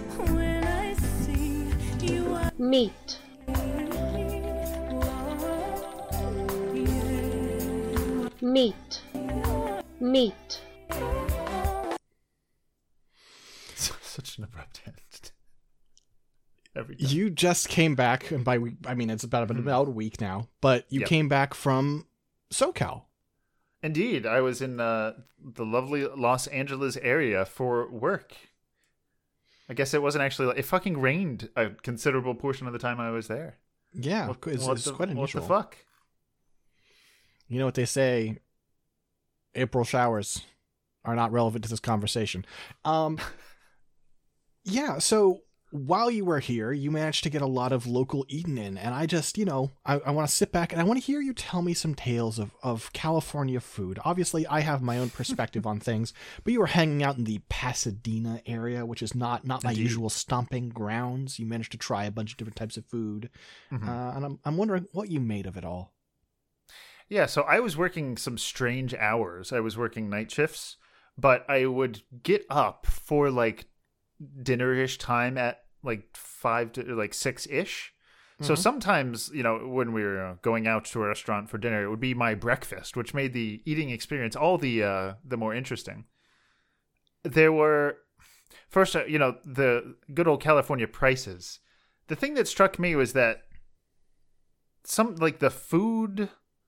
Meat. Meat. Meat. Such an abrupt end. Every time. You just came back, and by week, I mean, it's about a week now, but you came back from SoCal. Indeed, I was in the lovely Los Angeles area for work. I guess it wasn't actually. It fucking rained a considerable portion of the time I was there. Yeah, it's quite unusual. What the fuck? You know what they say? April showers are not relevant to this conversation. Yeah, so while you were here, you managed to get a lot of local eating in, and I just, I want to sit back and I want to hear you tell me some tales of California food. Obviously, I have my own perspective on things, but you were hanging out in the Pasadena area, which is not my usual stomping grounds. You managed to try a bunch of different types of food, and I'm wondering what you made of it all. Yeah, so I was working some strange hours. I was working night shifts, but I would get up for like dinner-ish time at like 5 to like 6-ish. So sometimes, when we were going out to a restaurant for dinner, it would be my breakfast, which made the eating experience all the more interesting. There were first, the good old California prices. The thing that struck me was that some like the food.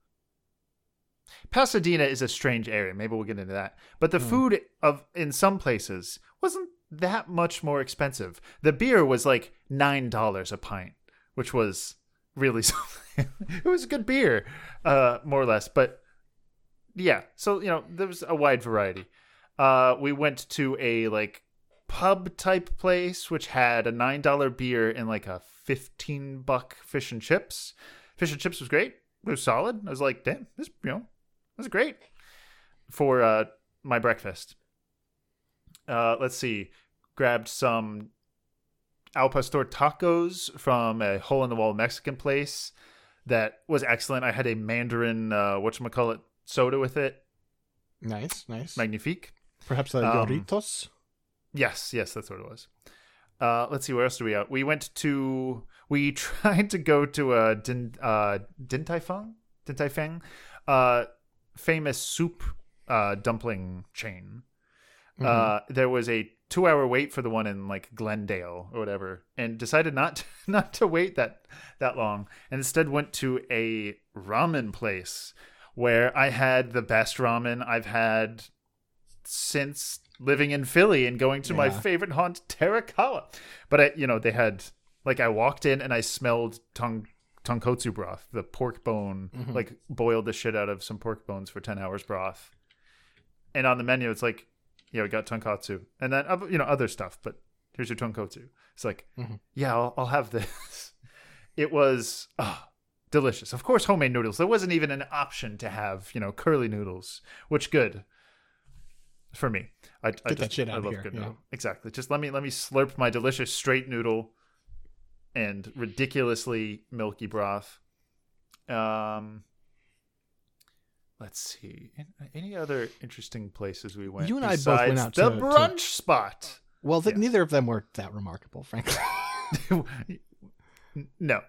Pasadena is a strange area. Maybe we'll get into that. But the food in some places wasn't that much more expensive. The beer was like $9 a pint, which was really something. It was a good beer, more or less. But yeah, so there was a wide variety. We went to a like pub type place which had a $9 beer and like a $15 fish and chips. Fish and chips was great. It was solid. I was like, damn, this was great for my breakfast. Let's see. Grabbed some al pastor tacos from a hole-in-the-wall Mexican place that was excellent. I had a Mandarin, soda with it. Nice. Magnifique. Perhaps Doritos? Yes, that's what it was. Let's see, where else do we out? We tried to go to a Din Tai Fung, famous soup dumpling chain. There was a 2-hour wait for the one in like Glendale or whatever, and decided not to wait that long, and instead went to a ramen place where I had the best ramen I've had since living in Philly and going to my favorite haunt, Terakawa. But they had like, I walked in and I smelled tonkotsu broth, the pork bone, like boiled the shit out of some pork bones for 10 hours broth. And on the menu, it's like, we got tonkotsu and then, other stuff, but here's your tonkotsu. It's like, I'll have this. It was delicious. Of course, homemade noodles. There wasn't even an option to have, curly noodles, which good for me. Get that shit out of love here. Good noodle. Exactly. Just let me slurp my delicious straight noodle and ridiculously milky broth. Let's see. Any other interesting places we went? You and I both went out to the brunch spot. Well, neither of them were that remarkable, frankly. No.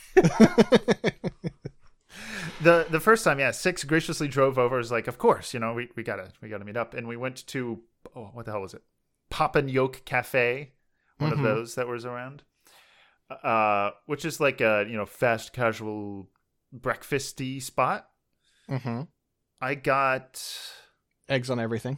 The first time, Six graciously drove over. Was like, of course, we gotta meet up, and we went to what the hell was it? Pop and Yolk Cafe, one of those that was around, which is like a fast casual breakfasty spot. I got eggs on everything.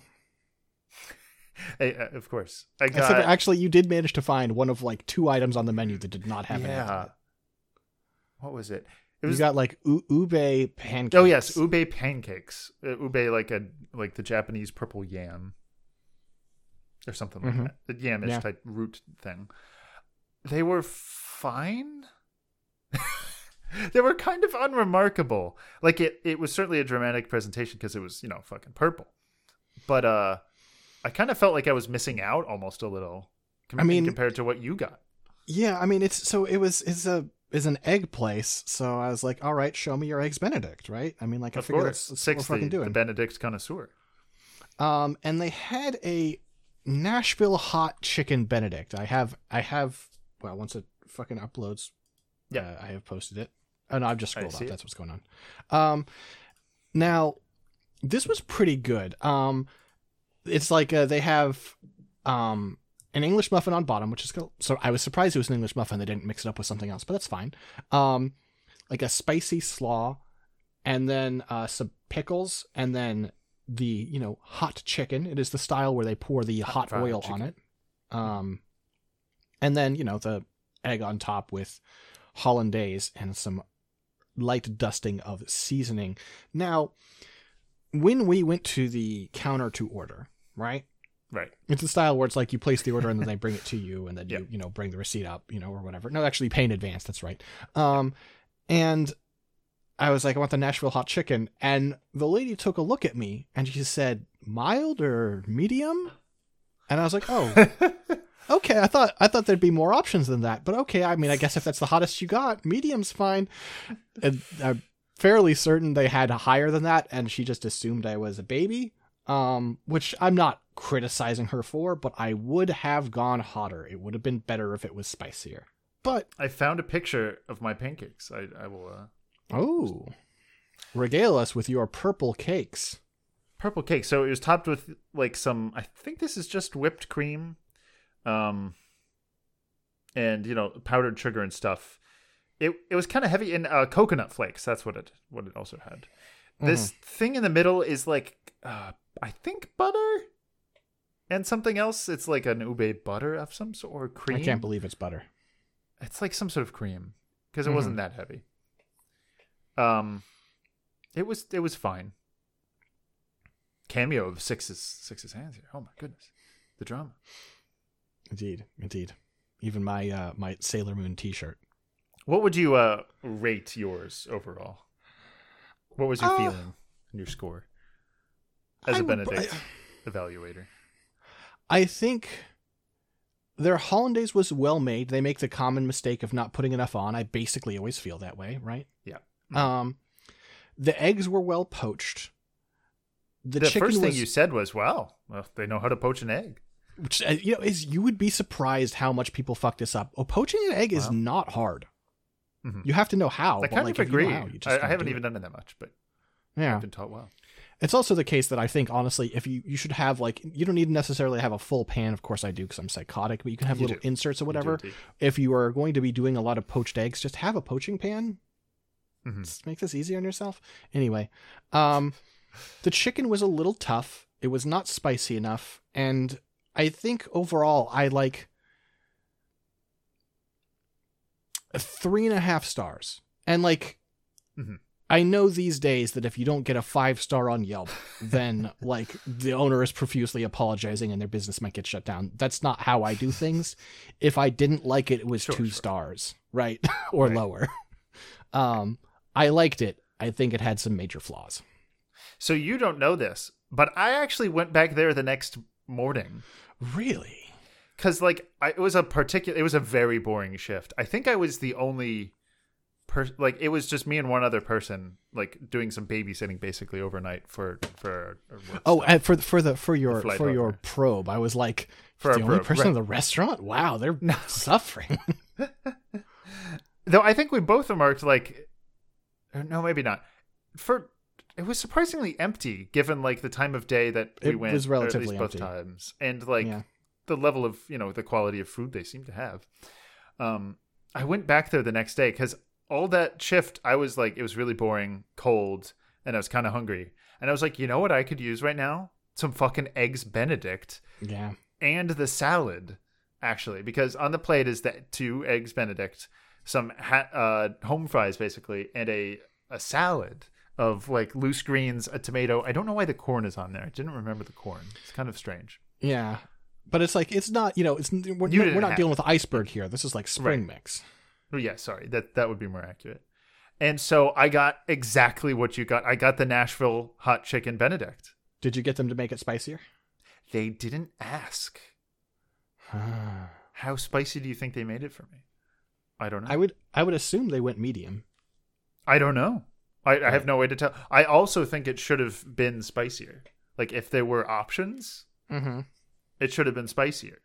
Of course, I got. Actually, you did manage to find one of like 2 items on the menu that did not have an egg on it. What was it? You got like ube pancakes. Oh yes, ube pancakes. Ube like the Japanese purple yam, or something like that. The yamish type root thing. They were fine. They were kind of unremarkable. Like it was certainly a dramatic presentation because it was fucking purple. But I kind of felt like I was missing out almost a little. Compared to what you got. Yeah, it's an egg place, so I was like, all right, show me your eggs Benedict, right? I figure that's what we're fucking doing. The Benedict connoisseur. And they had a Nashville hot chicken Benedict. I have. Well, once it fucking uploads, I have posted it. Oh no, I've just scrolled up. That's what's going on. Now, this was pretty good. It's like they have an English muffin on bottom, which is cool. So I was surprised it was an English muffin. They didn't mix it up with something else, but that's fine. Like a spicy slaw, and then some pickles, and then the hot chicken. It is the style where they pour the hot oil on it. And then the egg on top with hollandaise and some light dusting of seasoning. Now, when we went to the counter to order, right? It's a style where it's like you place the order and then they bring it to you, and then you bring the receipt up, or whatever. No, actually pay in advance. That's right. And I was like, I want the Nashville hot chicken. And the lady took a look at me and she said, mild or medium? And I was like, oh, okay. I thought there'd be more options than that, but okay. I mean, I guess if that's the hottest you got, medium's fine. And I'm fairly certain they had higher than that. And she just assumed I was a baby, which I'm not criticizing her for, but I would have gone hotter. It would have been better if it was spicier. But I found a picture of my pancakes. I will. Oh, regale us with your purple cakes. Purple cake. So it was topped with like some. I think this is just whipped cream, and powdered sugar and stuff. It was kind of heavy in coconut flakes. That's what it also had. This thing in the middle is like I think butter and something else. It's like an ube butter of some sort, or cream. I can't believe it's butter. It's like some sort of cream because it wasn't that heavy. It was fine. Cameo of Six's hands here. Oh my goodness, the drama. Indeed. Even my my Sailor Moon T-shirt. What would you rate yours overall? What was your feeling and your score as a Benedict evaluator? I think their hollandaise was well made. They make the common mistake of not putting enough on. I basically always feel that way, right? Yeah. The eggs were well poached. The first thing you said was, well, they know how to poach an egg. Which, you would be surprised how much people fuck this up. Poaching an egg is not hard. Mm-hmm. You have to know how. I kind of agree. I haven't even done it that much, but I've been taught well. It's also the case that I think, honestly, if you should have, like, you don't need necessarily have a full pan. Of course I do because I'm psychotic, but you can have little inserts or whatever. If you are going to be doing a lot of poached eggs, just have a poaching pan. Mm-hmm. Just make this easy on yourself. Anyway, the chicken was a little tough. It was not spicy enough. And I think overall I like 3.5 stars. And like, I know these days that if you don't get a 5-star on Yelp, then like the owner is profusely apologizing and their business might get shut down. That's not how I do things. If I didn't like it, it was 2 stars, right? Or lower. I liked it. I think it had some major flaws. So you don't know this, but I actually went back there the next morning. Really? Because like it was a very boring shift. I think I was the only person. Like it was just me and one other person, like doing some babysitting basically overnight for and for your probe. I was like, the only person in the restaurant. Wow, they're suffering. Though I think we both remarked like. No, maybe not. It was surprisingly empty, given like the time of day that we went. It was relatively empty both times, and like the level of the quality of food they seem to have. I went back there the next day because all that shift, I was like, it was really boring, cold, and I was kind of hungry, and I was like, you know what I could use right now? Some fucking eggs Benedict. Yeah. And the salad, actually, because on the plate is that 2 eggs Benedict. Some home fries, basically, and a salad of like loose greens, a tomato. I don't know why the corn is on there. I didn't remember the corn. It's kind of strange. Yeah, but it's like it's not. We're not dealing with iceberg here. This is like spring mix. Oh yeah, sorry. That would be more accurate. And so I got exactly what you got. I got the Nashville hot chicken Benedict. Did you get them to make it spicier? They didn't ask. How spicy do you think they made it for me? I don't know. I would assume they went medium. I don't know. I have no way to tell. I also think it should have been spicier. Like if there were options. Mm-hmm. It should have been spicier.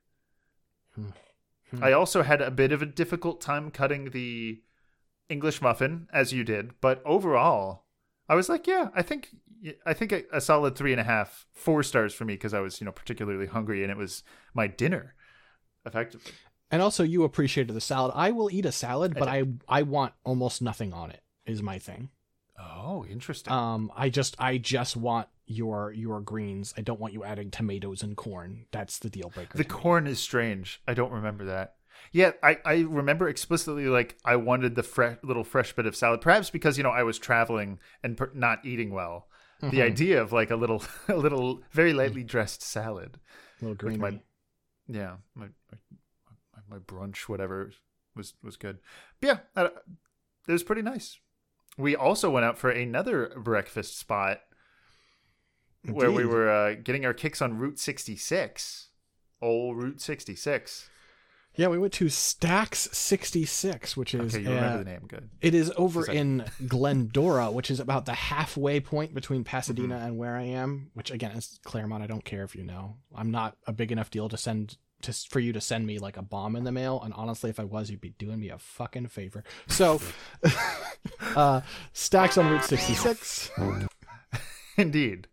I also had a bit of a difficult time cutting the English muffin, as you did, but overall, I was like, yeah, I think a solid 3.5, 4 stars for me because I was, particularly hungry and it was my dinner, effectively. And also, you appreciated the salad. I will eat a salad, but I want almost nothing on it. Is my thing. Oh, interesting. I just want your greens. I don't want you adding tomatoes and corn. That's the deal breaker. The corn is strange. I don't remember that. Yeah, I remember explicitly, like, I wanted the little fresh bit of salad, perhaps because, I was traveling and not eating well. Mm-hmm. The idea of, like, a little very lightly dressed salad. A little greenery. My brunch, whatever, was good. But yeah, it was pretty nice. We also went out for another breakfast spot where we were getting our kicks on Route 66. Old Route 66. Yeah, we went to Stacks 66, which is... Okay, you remember the name. Good. It is over in Glendora, which is about the halfway point between Pasadena and where I am, which, again, is Claremont. I don't care if you know. I'm not a big enough deal for you to send me, like, a bomb in the mail, and honestly, if I was, you'd be doing me a fucking favor. So, Stacks on Route 66. Indeed.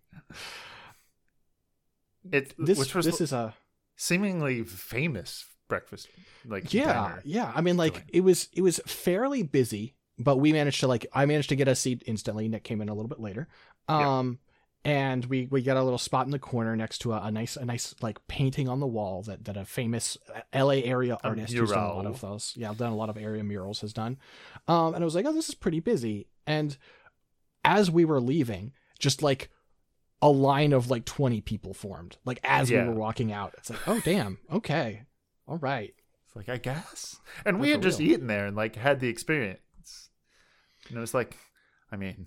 This is a seemingly famous breakfast, like, diner. Yeah. I mean, like, it was fairly busy, but I managed to get a seat instantly. Nick came in a little bit later. And we got a little spot in the corner next to a nice like painting on the wall that a famous LA area artist who's done a lot of those. Yeah, done a lot of area murals has done. And I was like, oh, this is pretty busy. And as we were leaving, just like a line of like 20 people formed. Like as we were walking out. It's like, oh damn, okay. All right. It's like, I guess. And we had just eaten there and like had the experience. And it was like, I mean,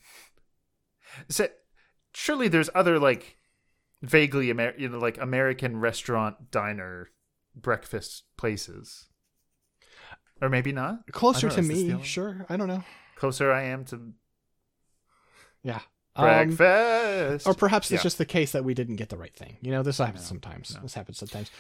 surely there's other like vaguely like American restaurant diner breakfast places. Or maybe not. Closer to me, sure. I don't know. Closer I am to breakfast. Or perhaps it's just the case that we didn't get the right thing. This happens sometimes. This happens sometimes.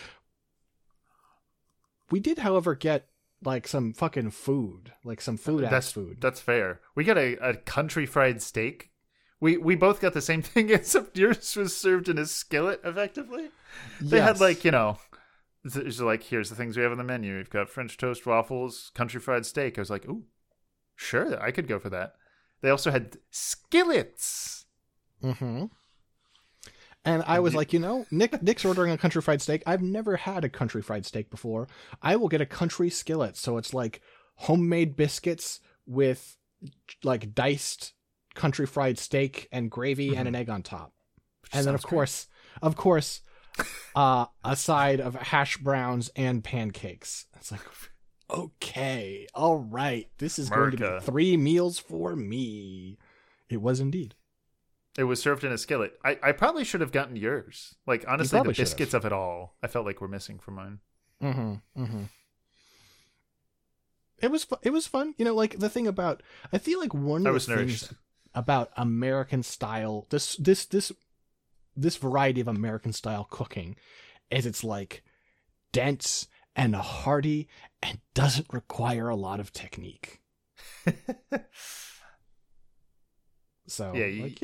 We did, however, get like some fucking food, like some food. That's fair. We got a country fried steak. We both got the same thing, except yours was served in a skillet, effectively. They had like, it's like, here's the things we have on the menu. We've got French toast, waffles, country fried steak. I was like, ooh, sure, I could go for that. They also had skillets. Mm-hmm. And I was like, Nick's ordering a country fried steak. I've never had a country fried steak before. I will get a country skillet. So it's like homemade biscuits with like diced country fried steak and gravy and an egg on top. And then of course, a side of hash browns and pancakes. It's like, okay, all right. This is going to be 3 meals for me. It was indeed. It was served in a skillet. I probably should have gotten yours. Like, honestly, the biscuits of it all, I felt like were missing from mine. Mm-hmm. Mm-hmm. It was fun. Like the thing about, I feel like one of the things about American style, this variety of American style cooking is it's like dense and hearty and doesn't require a lot of technique. So,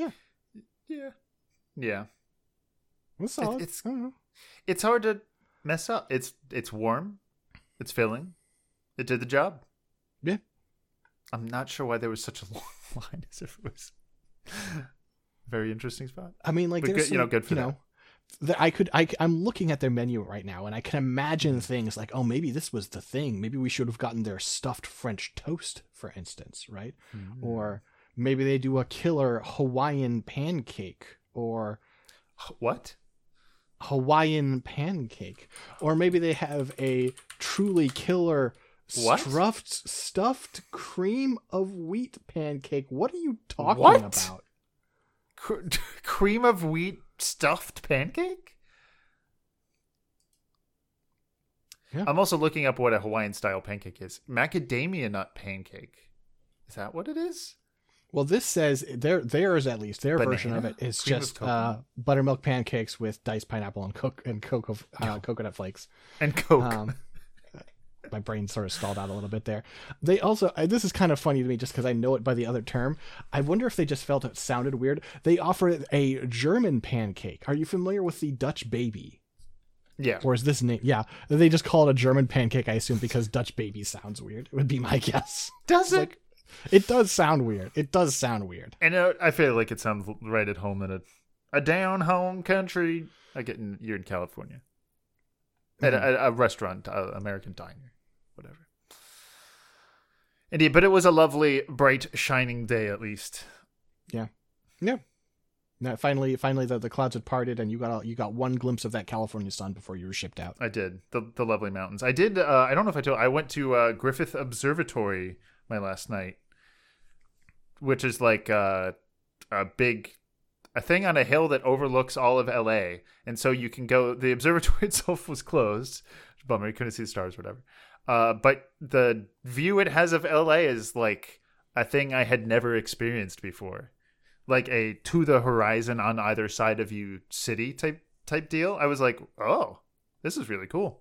Yeah. It's solid. It's hard to mess up. It's warm. It's filling. It did the job. Yeah. I'm not sure why there was such a long line, as if it was a very interesting spot. I mean, like, there's good, good for that. I'm looking at their menu right now, and I can imagine things like, oh, maybe this was the thing. Maybe we should have gotten their stuffed French toast, for instance, right? Mm-hmm. Or maybe they do a killer Hawaiian pancake, or what? Hawaiian pancake, or maybe they have a truly killer stuffed cream of wheat pancake. What are you talking about? Cream of wheat stuffed pancake? Yeah. I'm also looking up what a Hawaiian style pancake is. Macadamia nut pancake. Is that what it is? Well, this says theirs at least their Banana? version of it is Cream of just coconut. buttermilk pancakes with diced pineapple and coconut flakes. And Coke. My brain sort of stalled out a little bit there. They also, this is kind of funny to me just because I know it by the other term. I wonder if they just felt it sounded weird. They offer a German pancake. Are you familiar with the Dutch baby? Yeah. Or is this name? Yeah. They just call it a German pancake, I assume, because Dutch baby sounds weird. It would be my guess. Does it? Like, it does sound weird. It does sound weird. And I feel like it sounds right at home in a down home country. You're in California. At a restaurant, American diner, whatever. Indeed, but it was a lovely, bright, shining day at least. Yeah. Yeah. Now, finally, the clouds had parted, and you got one glimpse of that California sun before you were shipped out. I did. The lovely mountains. I did. I don't know if I told. I went to Griffith Observatory my last night, which is like a thing on a hill that overlooks all of LA, and so you can go. The observatory itself was closed. Bummer, you couldn't see the stars, whatever. But the view it has of LA is like a thing I had never experienced before. Like a to the horizon on either side of you city type deal. I was like, oh, this is really cool.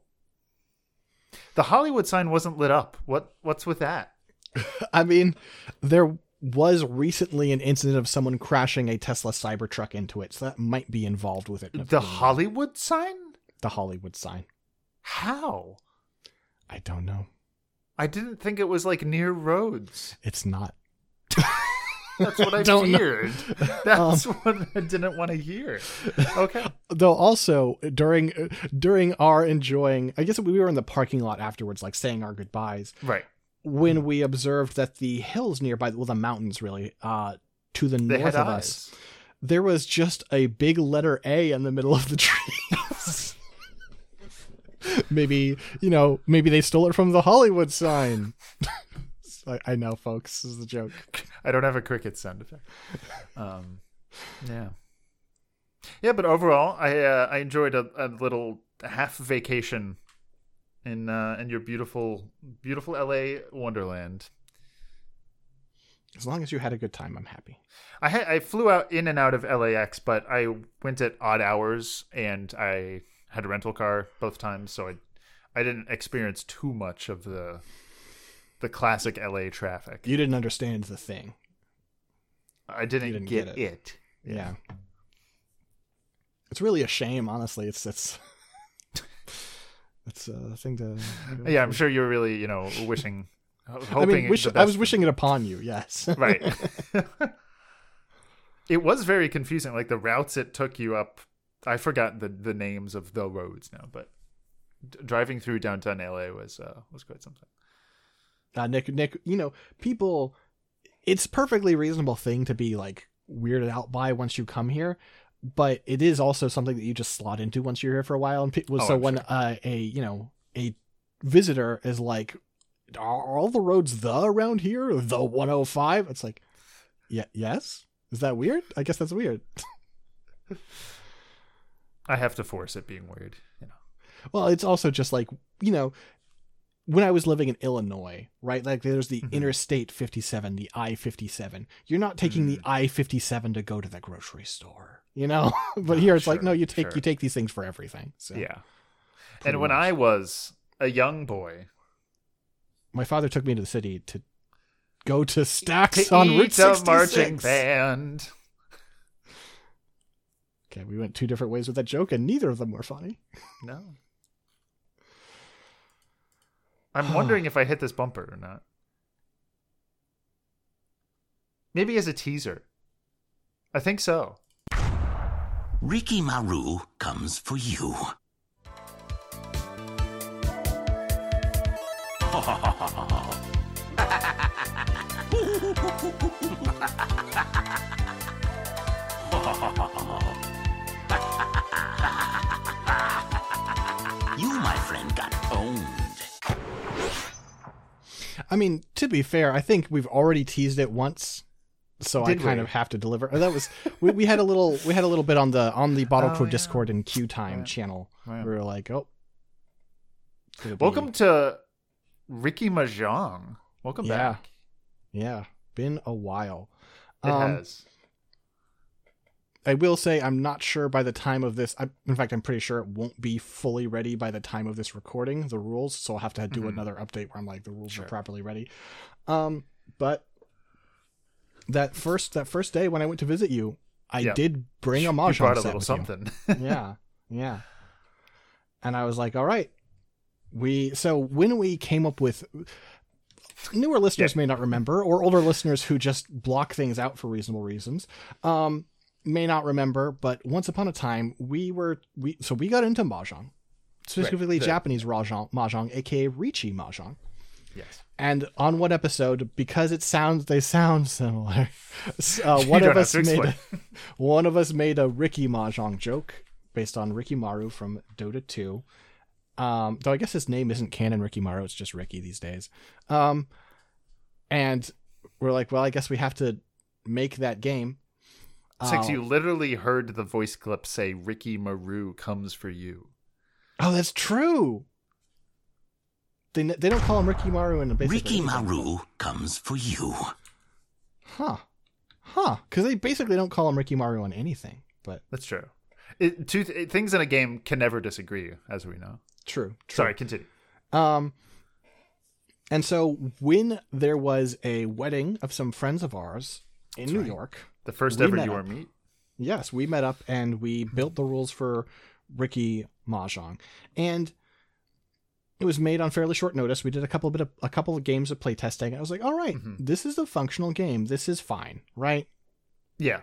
The Hollywood sign wasn't lit up. What's with that? I mean, there was recently an incident of someone crashing a Tesla Cybertruck into it, so that might be involved with it. The Hollywood sign? The Hollywood sign. How? I don't know. I didn't think it was like near roads. It's not. That's what I feared. That's what I didn't want to hear. Okay. Though also during our enjoying, I guess we were in the parking lot afterwards, like saying our goodbyes. Right. When we observed that the hills nearby, well, the mountains really, to the north of us, there was just a big letter A in the middle of the trees. Maybe they stole it from the Hollywood sign. I know, folks. This is the joke. I don't have a cricket sound effect. Yeah, but overall, I enjoyed a little half vacation in your beautiful LA wonderland. As long as you had a good time, I'm happy. I flew out in and out of LAX, but I went at odd hours and I had a rental car both times, so I didn't experience too much of the classic LA traffic. You didn't understand the thing. I didn't get it. Yeah. It's really a shame, honestly. It's a thing to. Yeah, I'm sure you're really, wishing, hoping. I mean, I was wishing it upon you. Yes. Right. It was very confusing. Like the routes it took you up. I forgot the names of the roads now, but driving through downtown LA was quite something. Nick, people, it's a perfectly reasonable thing to be like weirded out by once you come here, but it is also something that you just slot into once you're here for a while. And when a visitor is like, are all the roads around here? The 105? It's like, yeah, yes. Is that weird? I guess that's weird. I have to force it being weird, Well, it's also just like, when I was living in Illinois, right? Like there's the Interstate 57, the I-57. You're not taking the I-57 to go to the grocery store, But here it's like, no, you take these things for everything. So, yeah. And when I was a young boy, my father took me to the city to go to Stax on Route 66. Marching band. Okay, we went two different ways with that joke, and neither of them were funny. No. I'm wondering if I hit this bumper or not. Maybe as a teaser. I think so. Ricky Maru comes for you. You, my friend, got owned. I mean, to be fair, I think we've already teased it once, so I kind of have to deliver. That was we had a little bit on the Bottle Pro Discord and Q Time channel. Yeah. We were like, welcome to Ricky Mahjong. Welcome back. Yeah, been a while. It has. I will say I'm not sure by the time of this. In fact, I'm pretty sure it won't be fully ready by the time of this recording, the rules. So I'll have to do another update where I'm like, the rules are properly ready. But that first day when I went to visit you, I did bring a Mahjong You brought a set little with something. Yeah. And I was like, all right. So when we came up with... Newer listeners may not remember, or older listeners who just block things out for reasonable reasons, may not remember, but once upon a time, we got into Mahjong, specifically Japanese Mahjong, aka Riichi Mahjong. Yes. And on one episode, because they sound similar, one of us made a Ricky Mahjong joke based on Rikimaru from Dota 2. Though I guess his name isn't canon Rikimaru, it's just Ricky these days. And we're like, well, I guess we have to make that game. Six, you literally heard the voice clip say, Rikimaru comes for you. Oh, that's true. They don't call him Rikimaru in the basic. Rikimaru comes for you. Huh. Because they basically don't call him Rikimaru on anything. But that's true. Things in a game can never disagree, as we know. True. Sorry, continue. And so when there was a wedding of some friends of ours in New York, the first ever you or meet. Yes, we met up and we built the rules for Ricky Mahjong, and it was made on fairly short notice. We did a couple of games of playtesting. I was like, all right, this is a functional game. This is fine, right? Yeah.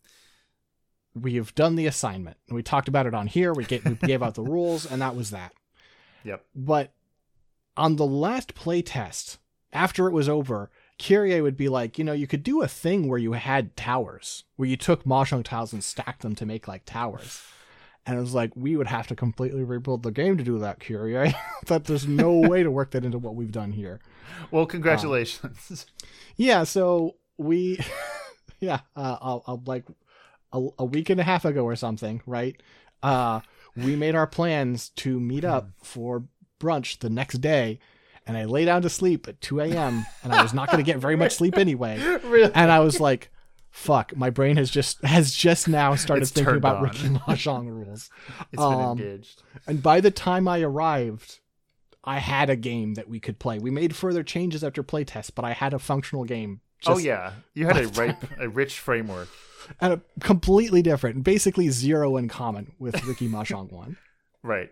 We've done the assignment. We talked about it on here. We gave out the rules, and that was that. Yep. But on the last playtest, after it was over, Kyrie would be like, you could do a thing where you had towers, where you took Mahjong tiles and stacked them to make like towers. And it was like, we would have to completely rebuild the game to do that, Kyrie. But there's no way to work that into what we've done here. Well, congratulations. So we, I'll like a week and a half ago or something, right? We made our plans to meet up for brunch the next day. And I lay down to sleep at 2 a.m. and I was not going to get very much sleep anyway. Really? And I was like, fuck, my brain has just now started thinking about Ricky Mahjong rules. It's been engaged. And by the time I arrived, I had a game that we could play. We made further changes after playtest, but I had a functional game. You had a rich framework. And a completely different, basically zero in common with Ricky Mahjong 1. Right.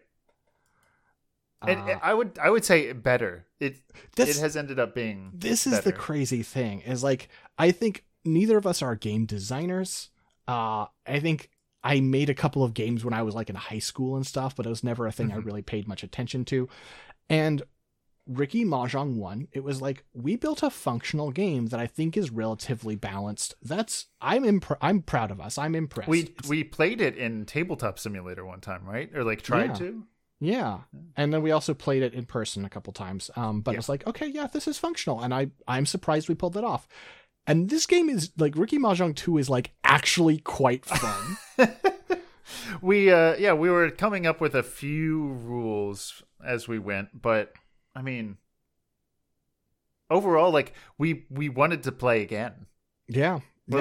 And I would say better. It has ended up being This is better. the crazy thing, is like, I think neither of us are game designers. I think I made a couple of games when I was like in high school and stuff, but it was never a thing I really paid much attention to. And Ricky Mahjong 1, it was like, we built a functional game that I think is relatively balanced. I'm proud of us. I'm impressed. We played it in Tabletop Simulator one time, right? Or like tried to? Yeah. And then we also played it in person a couple times. But it's like, okay, yeah, this is functional. And I'm surprised we pulled it off. And this game is like, Ricky Mahjong 2 is like actually quite fun. We were coming up with a few rules as we went, but I mean, overall, like we wanted to play again. Yeah.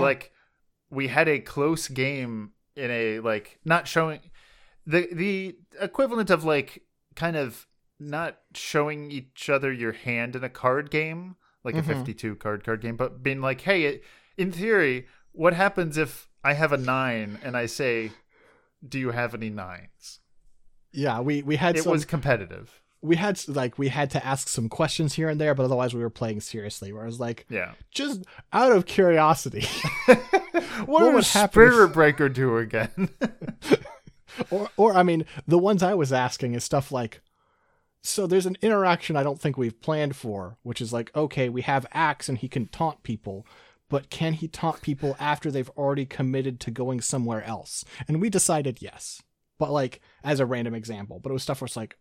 We had a close game in a, like, not showing the equivalent of like kind of not showing each other your hand in a card game, like a 52 card game, but being like, hey, in theory, what happens if I have a 9 and I say, do you have any 9s? Yeah, we had it was competitive. We had to ask some questions here and there, but otherwise we were playing seriously. Where I was like, just out of curiosity, what would Spirit Breaker do again? or I mean, the ones I was asking is stuff like, so there's an interaction I don't think we've planned for, which is like, okay, we have Axe and he can taunt people, but can he taunt people after they've already committed to going somewhere else? And we decided yes, but like as a random example. But it was stuff where it's like,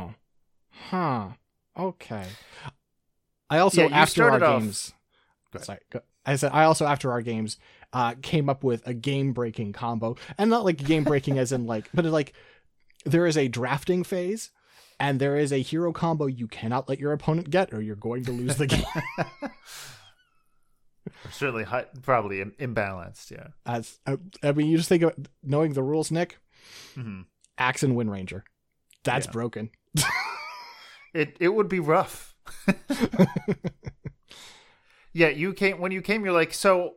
okay. I also after our games, after our games, came up with a game breaking combo, and not like game breaking as in like, but like there is a drafting phase. And there is a hero combo you cannot let your opponent get, or you're going to lose the game. Certainly, probably imbalanced. Yeah. I mean, you just think of knowing the rules, Nick. Mm-hmm. Axe and Wind Ranger. That's broken. It would be rough. Yeah, when you came, you're like, so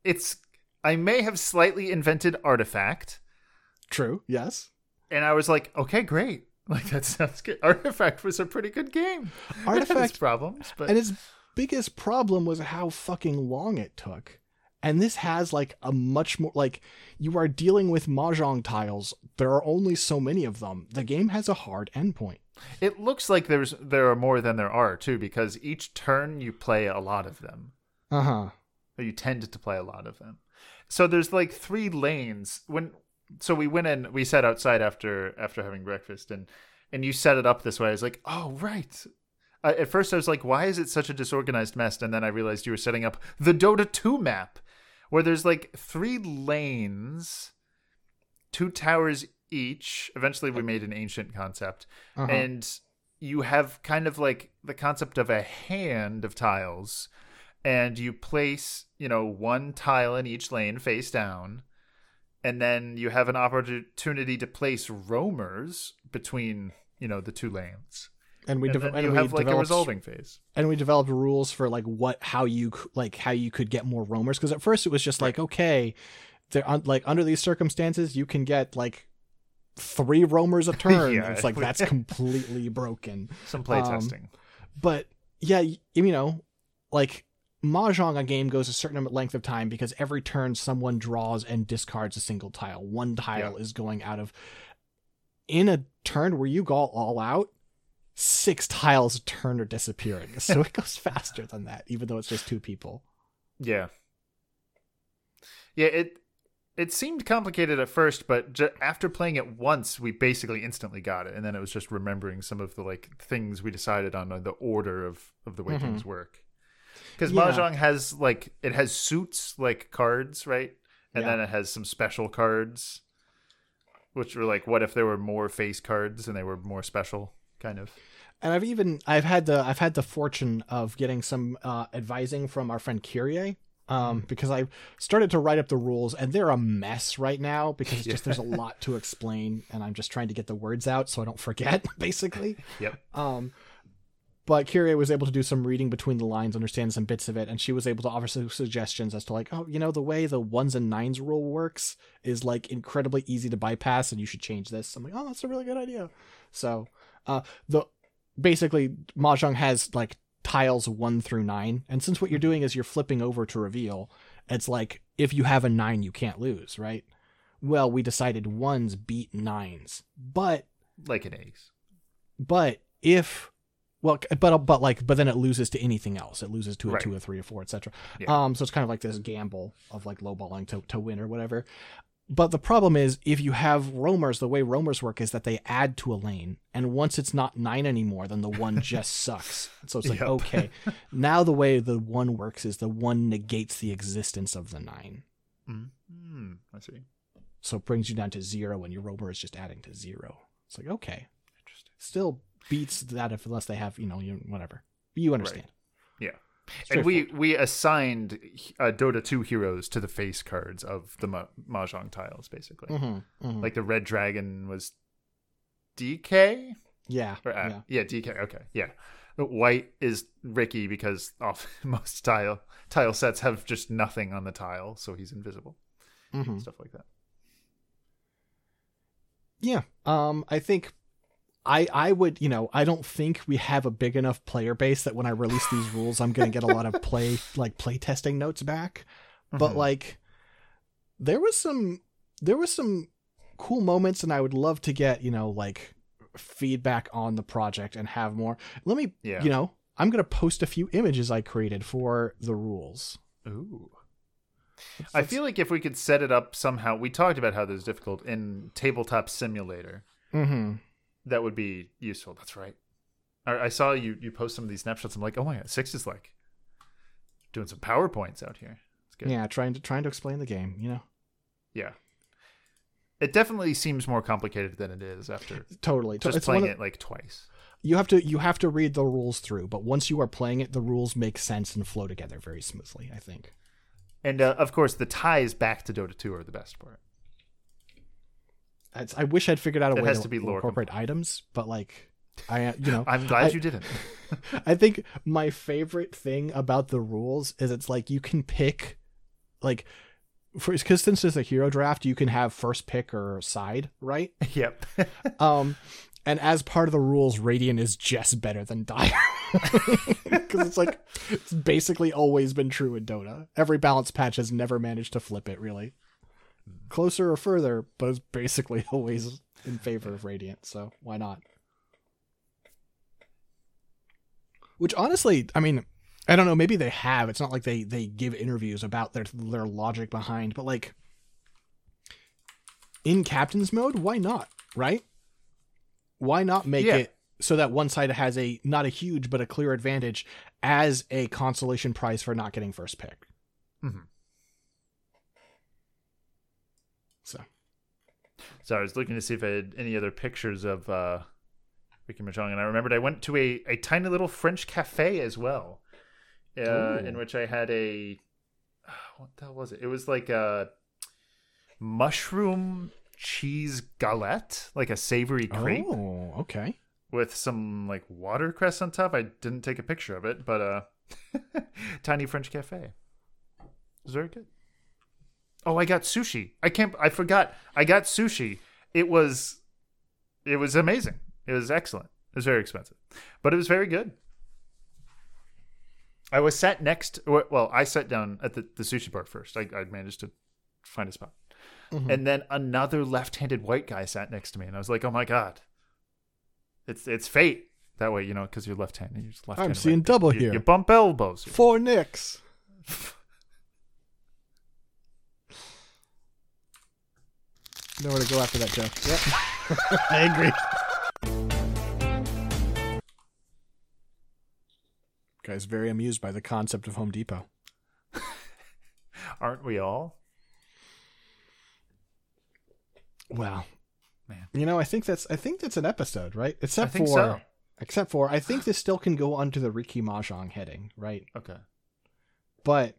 I may have slightly invented Artifact. True. Yes. And I was like, okay, great. Like, that sounds good. Artifact was a pretty good game. Artifact it has problems, but and its biggest problem was how fucking long it took. And this has like a much more like you are dealing with mahjong tiles. There are only so many of them. The game has a hard endpoint. it looks like there are more than there are too, because each turn you play a lot of them. Uh-huh. Or you tend to play a lot of them. So there's like 3 lanes. So we went in, we sat outside after having breakfast, and you set it up this way. I was like, oh, right. At first I was like, why is it such a disorganized mess? And then I realized you were setting up the Dota 2 map, where there's like 3 lanes, 2 towers each. Eventually we made an ancient concept. Uh-huh. And you have kind of like the concept of a hand of tiles, and you place, 1 tile in each lane face down. And then you have an opportunity to place roamers between, the 2 lanes. And we have like a resolving phase. And we developed rules for like how you could get more roamers, because at first it was just like, okay, like under these circumstances you can get like 3 roamers a turn. Yeah. It's like that's completely broken. Some play testing. But yeah, like Mahjong, a game goes a certain length of time because every turn someone draws and discards a single tile. 1 tile is going out of. In a turn where you go all out, 6 tiles a turn are disappearing. So it goes faster than that, even though it's just 2 people. Yeah. Yeah, it seemed complicated at first, but after playing it once, we basically instantly got it. And then it was just remembering some of the like things we decided on the order of the way things work. Because Mahjong has it has suits like cards, right? And then it has some special cards, which were like, what if there were more face cards and they were more special, kind of. And I've had the fortune of getting some advising from our friend Kyrie, because I've started to write up the rules, and they're a mess right now because it's just there's a lot to explain, and I'm just trying to get the words out so I don't forget, basically. Yep. But Kyrie was able to do some reading between the lines, understand some bits of it, and she was able to offer some suggestions as to like, the way the 1s and 9s rule works is like incredibly easy to bypass, and you should change this. I'm like, oh, that's a really good idea. So, basically Mahjong has like tiles 1 through 9, and since what you're doing is you're flipping over to reveal, it's like if you have a 9 you can't lose, right? Well, we decided 1s beat 9s, but like an ace. But then it loses to anything else. It loses to a 2, a 3, a 4, etc. Yeah. So it's kind of like this gamble of like lowballing to win or whatever. But the problem is, if you have roamers, the way roamers work is that they add to a lane, and once it's not 9 anymore, then the 1 just sucks. So it's like, okay, now the way the 1 works is the 1 negates the existence of the 9. Mm-hmm. I see. So it brings you down to 0, and your roamer is just adding to 0. It's like, okay, interesting. Still beats that unless they have, whatever. You understand. Right. Yeah. And we assigned Dota 2 heroes to the face cards of the Mahjong tiles, basically. Mm-hmm, mm-hmm. Like the red dragon was DK? Yeah. Yeah, DK. Okay, yeah. The white is Ricky because most tile sets have just nothing on the tile, so he's invisible. Mm-hmm. Stuff like that. Yeah. I think I would, I don't think we have a big enough player base that when I release these rules, I'm going to get a lot of play testing notes back. Mm-hmm. But like, there was some cool moments, and I would love to get, like feedback on the project and have more. Let me, I'm going to post a few images I created for the rules. Ooh. I feel like if we could set it up somehow, we talked about how this is difficult in Tabletop Simulator. Mm-hmm. That would be useful. That's right. I saw you post some of these snapshots. I'm like, oh my god, Six is like doing some PowerPoints out here. It's good. Yeah, trying to explain the game. Yeah. It definitely seems more complicated than it is after totally just playing it like twice. you have to read the rules through, but once you are playing it, the rules make sense and flow together very smoothly, I think. And of course, the ties back to Dota 2 are the best part. I wish I'd figured out a way to be incorporate items, but like, I'm glad you didn't. I think my favorite thing about the rules is it's like you can pick, like, because since it's a hero draft, you can have first pick or side, right? Yep. And as part of the rules, Radiant is just better than Dire. Because it's basically always been true in Dota. Every balance patch has never managed to flip it, really. Closer or further, but it's basically always in favor of Radiant, so why not? Which honestly, I mean, I don't know, maybe they have. It's not like they give interviews about their logic behind, but like, in Captain's mode, why not, right? Why not make it so that one side has not a huge, but a clear advantage as a consolation prize for not getting first pick? Mm-hmm. So I was looking to see if I had any other pictures of Ricky Mahjong, and I remembered I went to a tiny little French cafe as well, in which I had what the hell was it? It was like a mushroom cheese galette, like a savory crepe. Oh, okay. With some like watercress on top. I didn't take a picture of it, but tiny French cafe. It was very good. Oh, I got sushi. I forgot. I got sushi. It was amazing. It was excellent. It was very expensive, but it was very good. I was sat next. Well, I sat down at the sushi bar first. I managed to find a spot. Mm-hmm. And then another left-handed white guy sat next to me, and I was like, "Oh my god, it's fate." That way, because you're left-handed. You're just left-handed. I'm seeing double here. You bump elbows. 4 nicks. Nowhere to go after that joke. Yep, I agree. Guy's very amused by the concept of Home Depot. Aren't we all? Well, man, I think that's an episode, right? Except for I think this still can go under the Ricky Mahjong heading, right? Okay. But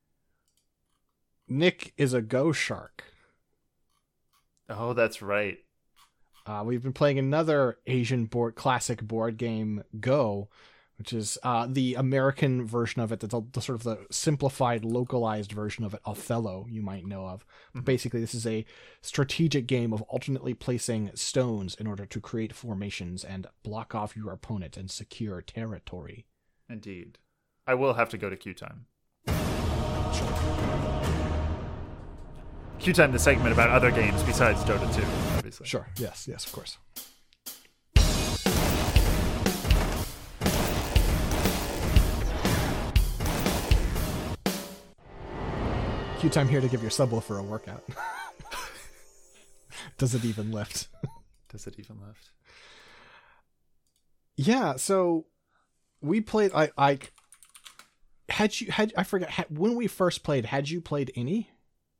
Nick is a Go shark. Oh, that's right. We've been playing another Asian classic board game, Go, which is the American version of it. That's the sort of the simplified, localized version of it, Othello, you might know of. Mm-hmm. Basically, this is a strategic game of alternately placing stones in order to create formations and block off your opponent and secure territory. Indeed. I will have to go to Q Time. Q Time, the segment about other games besides Dota 2, obviously. Sure. Yes, of course. Q Time here to give your subwoofer a workout. Does it even lift? Yeah, so we played. I forget when we first played. Had you played any?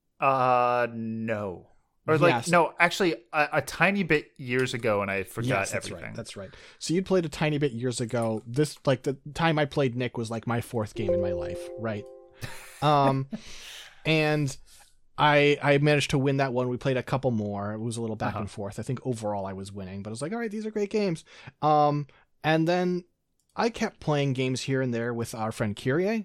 No. Or no, actually a tiny bit years ago, and I forgot everything. That's right. So you'd played a tiny bit years ago. This, like, the time I played Nick was like my 4th game in my life, right? And I managed to win that one. We played a couple more. It was a little back and forth. I think overall I was winning, but I was like, all right, these are great games. And then I kept playing games here and there with our friend Kyrie.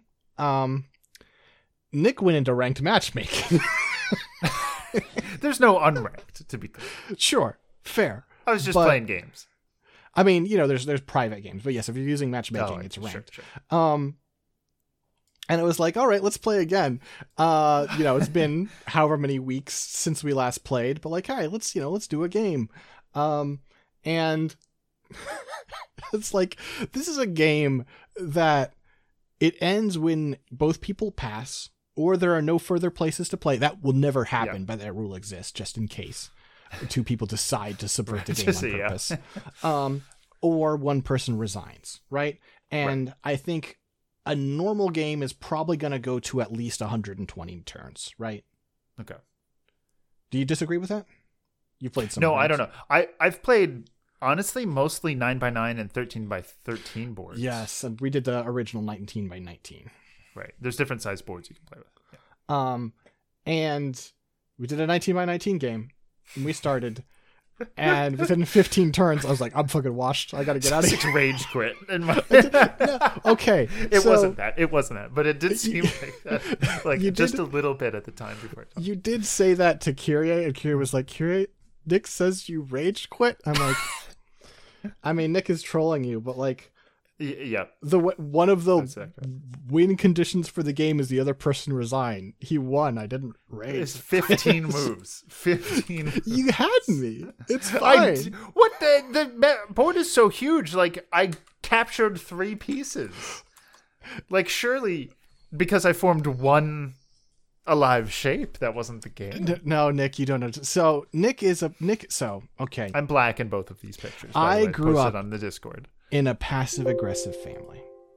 Nick went into ranked matchmaking. There's no unranked, to be clear. Sure, fair. I was just playing games. I mean, there's private games, but yes, if you're using matchmaking, it's ranked. Sure. And it was like, all right, let's play again. It's been however many weeks since we last played, but like, hey, let's do a game. And it's like, this is a game that it ends when both people pass or there are no further places to play. That will never happen, but that rule exists just in case 2 people decide to subvert the game on purpose. Or one person resigns, right? And I think a normal game is probably going to go to at least 120 turns, right? Okay. Do you disagree with that? You played some. No, I don't know. I've played honestly mostly 9x9 and 13x13 boards. Yes, and we did the original 19x19. Right. There's different size boards you can play with. Yeah. And we did a 19x19 game, and we started, and within 15 turns, I was like, I'm fucking washed. I gotta get out of here. Rage quit. Okay. It wasn't that, but it did seem like that. Like just a little bit at the time before. You did say that to Kyrie, and Kyrie was like, Kyrie, Nick says you rage quit? I'm like, I mean, Nick is trolling you, but like, yeah. One of the win conditions for the game is the other person resign. He won. I didn't rage. It's 15 moves. 15. You had me. It's fine. What the board is so huge. Like I captured 3 pieces. Like surely because I formed one alive shape, that wasn't the game. No, Nick, you don't know. So okay. I'm black in both of these pictures. I grew up on the Discord in a passive-aggressive family.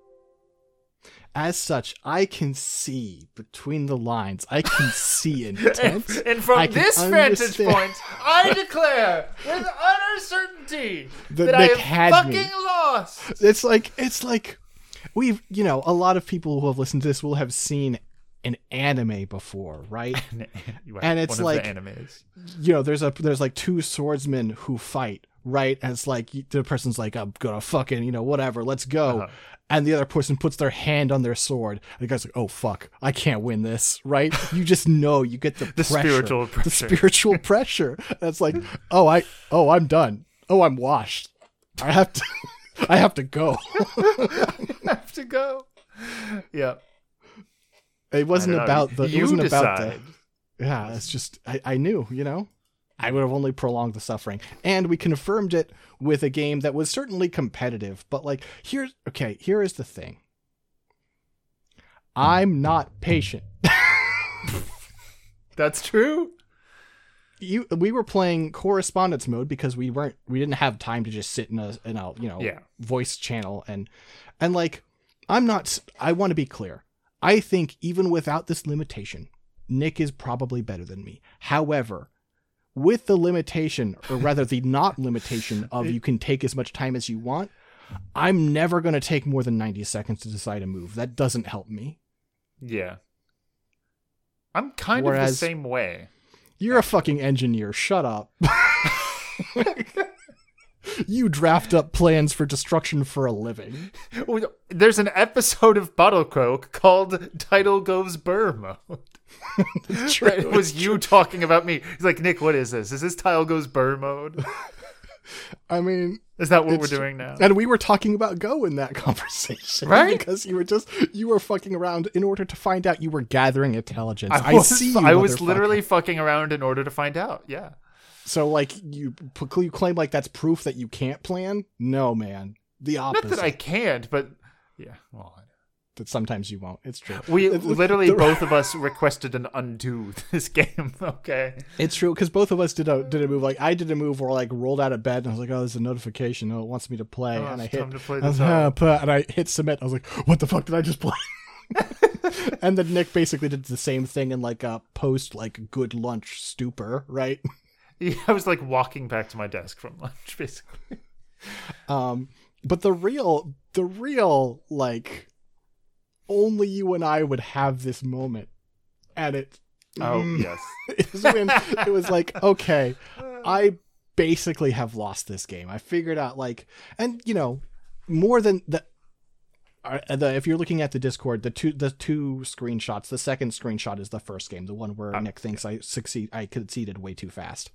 As such, I can see between the lines. I can see intent. and from this vantage point, I declare with utter certainty that I have fucking lost. It's like we've, a lot of people who have listened to this will have seen an anime before, right? And it's one like of the animes. There's like 2 swordsmen who fight, right? And it's like the person's like, I'm gonna fucking, whatever, let's go. Uh-huh. And the other person puts their hand on their sword. And the guy's like, oh fuck, I can't win this, right? You just know, you get the spiritual pressure. The spiritual pressure. That's like, I'm done. Oh, I'm washed. I have to go. I have to go. Yeah. It wasn't about the. It wasn't about the. Yeah, it's just I knew, I would have only prolonged the suffering, and we confirmed it with a game that was certainly competitive. But like, here is the thing. I'm not patient. That's true. We were playing correspondence mode because we didn't have time to just sit in a voice channel and like I want to be clear. I think even without this limitation, Nick is probably better than me. However, with the limitation, or rather the not limitation of you can take as much time as you want, I'm never going to take more than 90 seconds to decide a move. That doesn't help me. Yeah. I'm kind of the same way. You're a fucking engineer. Shut up. You draft up plans for destruction for a living. There's an episode of Bottle Croak called Title Goes Burr Mode. True, it was you talking about me. He's like, Nick, what is this? Is this Title Goes Burr Mode? I mean, is that what we're doing now? And we were talking about Go in that conversation, right? Because you were fucking around in order to find out. You were gathering intelligence. I was literally fucking around in order to find out. Yeah. So, like, you claim like that's proof that you can't plan? No, man. The opposite. Not that I can't, but yeah. Well, that sometimes you won't. It's true. We literally both of us requested an undo this game. Okay. It's true because both of us did a move. Like I did a move where I like rolled out of bed and I was like, oh, there's a notification. Oh, it wants me to play. And I hit. And I hit submit. I was like, what the fuck did I just play? And then Nick basically did the same thing in like a post like good lunch stupor, right? Yeah, I was like walking back to my desk from lunch, basically. But the real like only you and I would have this moment, and it. Oh yes, is when it was like, okay, I basically have lost this game. I figured out like, and more than that. If you're looking at the Discord, the two screenshots, the second screenshot is the first game, the one where Nick thinks I conceded way too fast.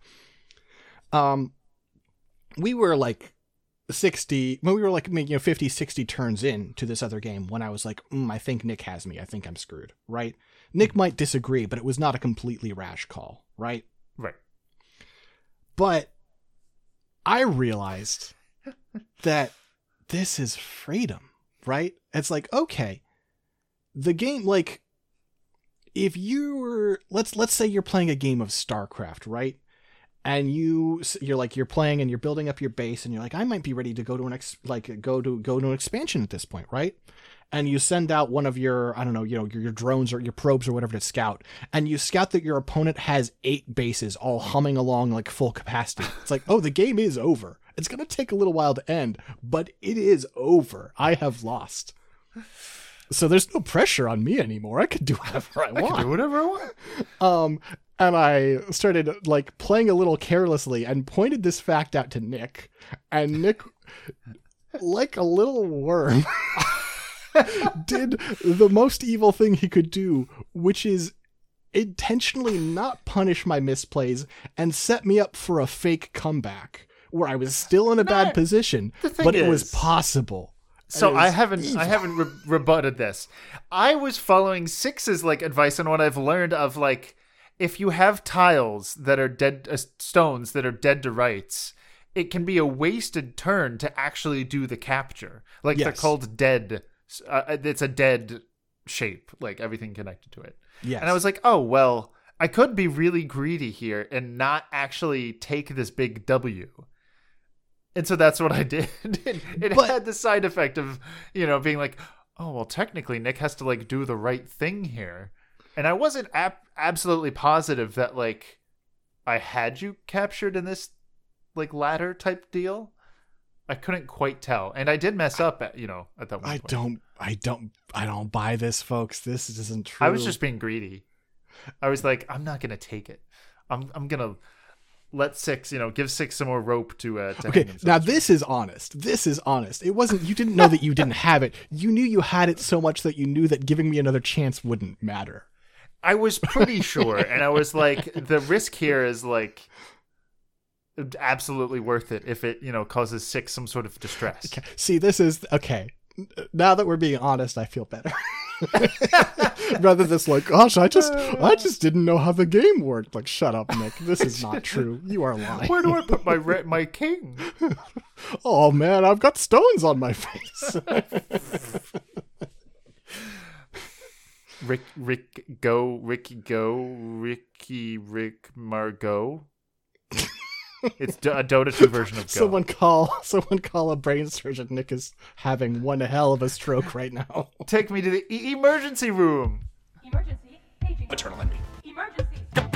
We were like 50, 60 turns in to this other game when I was like, I think Nick has me. I think I'm screwed, right? Nick might disagree, but it was not a completely rash call, right? Right. But I realized that this is freedom. Right? It's like, okay, the game, like, if you were, let's say you're playing a game of StarCraft, right? And you're playing and you're building up your base and you're like, I might be ready to go to an expansion at this point, right? And you send out one of your, I don't know, your drones or your probes or whatever to scout, and you scout that your opponent has 8 bases all humming along like full capacity. It's like, oh, the game is over. It's going to take a little while to end, but it is over. I have lost. So there's no pressure on me anymore. I can do whatever I want. I can do whatever I want. And I started like playing a little carelessly and pointed this fact out to Nick. And Nick, like a little worm, did the most evil thing he could do, which is intentionally not punish my misplays and set me up for a fake comeback where I was still in a bad position, but it was possible. So I haven't rebutted this. I was following Six's like advice on what I've learned of like, if you have tiles that are dead, stones that are dead to rights, it can be a wasted turn to actually do the capture. Like they're called dead. It's a dead shape, like everything connected to it. Yes. And I was like, oh, well, I could be really greedy here and not actually take this big W. And so that's what I did. It had the side effect of, being like, oh, well, technically Nick has to like do the right thing here. And I wasn't absolutely positive that like I had you captured in this like ladder type deal. I couldn't quite tell. And I did mess up at that one point. I don't buy this, folks. This isn't true. I was just being greedy. I was like, I'm not going to take it. I'm going to let Six, give Six some more rope to okay, now this is honest. This is honest. It wasn't, you didn't know that you didn't have it. You knew you had it so much that you knew that giving me another chance wouldn't matter. I was pretty sure. And I was like, the risk here is like absolutely worth it if it, causes Six some sort of distress. Okay. See, this is, okay. Now that we're being honest, I feel better. Rather than like, gosh, I just didn't know how the game worked. Like, shut up, Nick. This is not true. You are lying. Where do I put my king? Oh man, I've got stones on my face. Rick Margot. It's a Dota 2 version of Go. Someone call a brain surgeon. Nick is having one hell of a stroke right now. Take me to the emergency room. Emergency. Paging. Maternal envy. Emergency.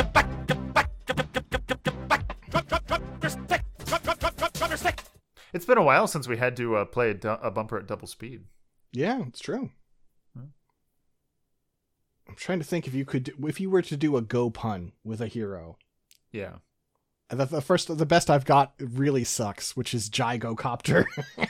Drop your stick. It's been a while since we had to play a bumper at double speed. Yeah, it's true. I'm trying to think if you were to do a Go pun with a hero. Yeah. The best I've got really sucks, which is Gigocopter.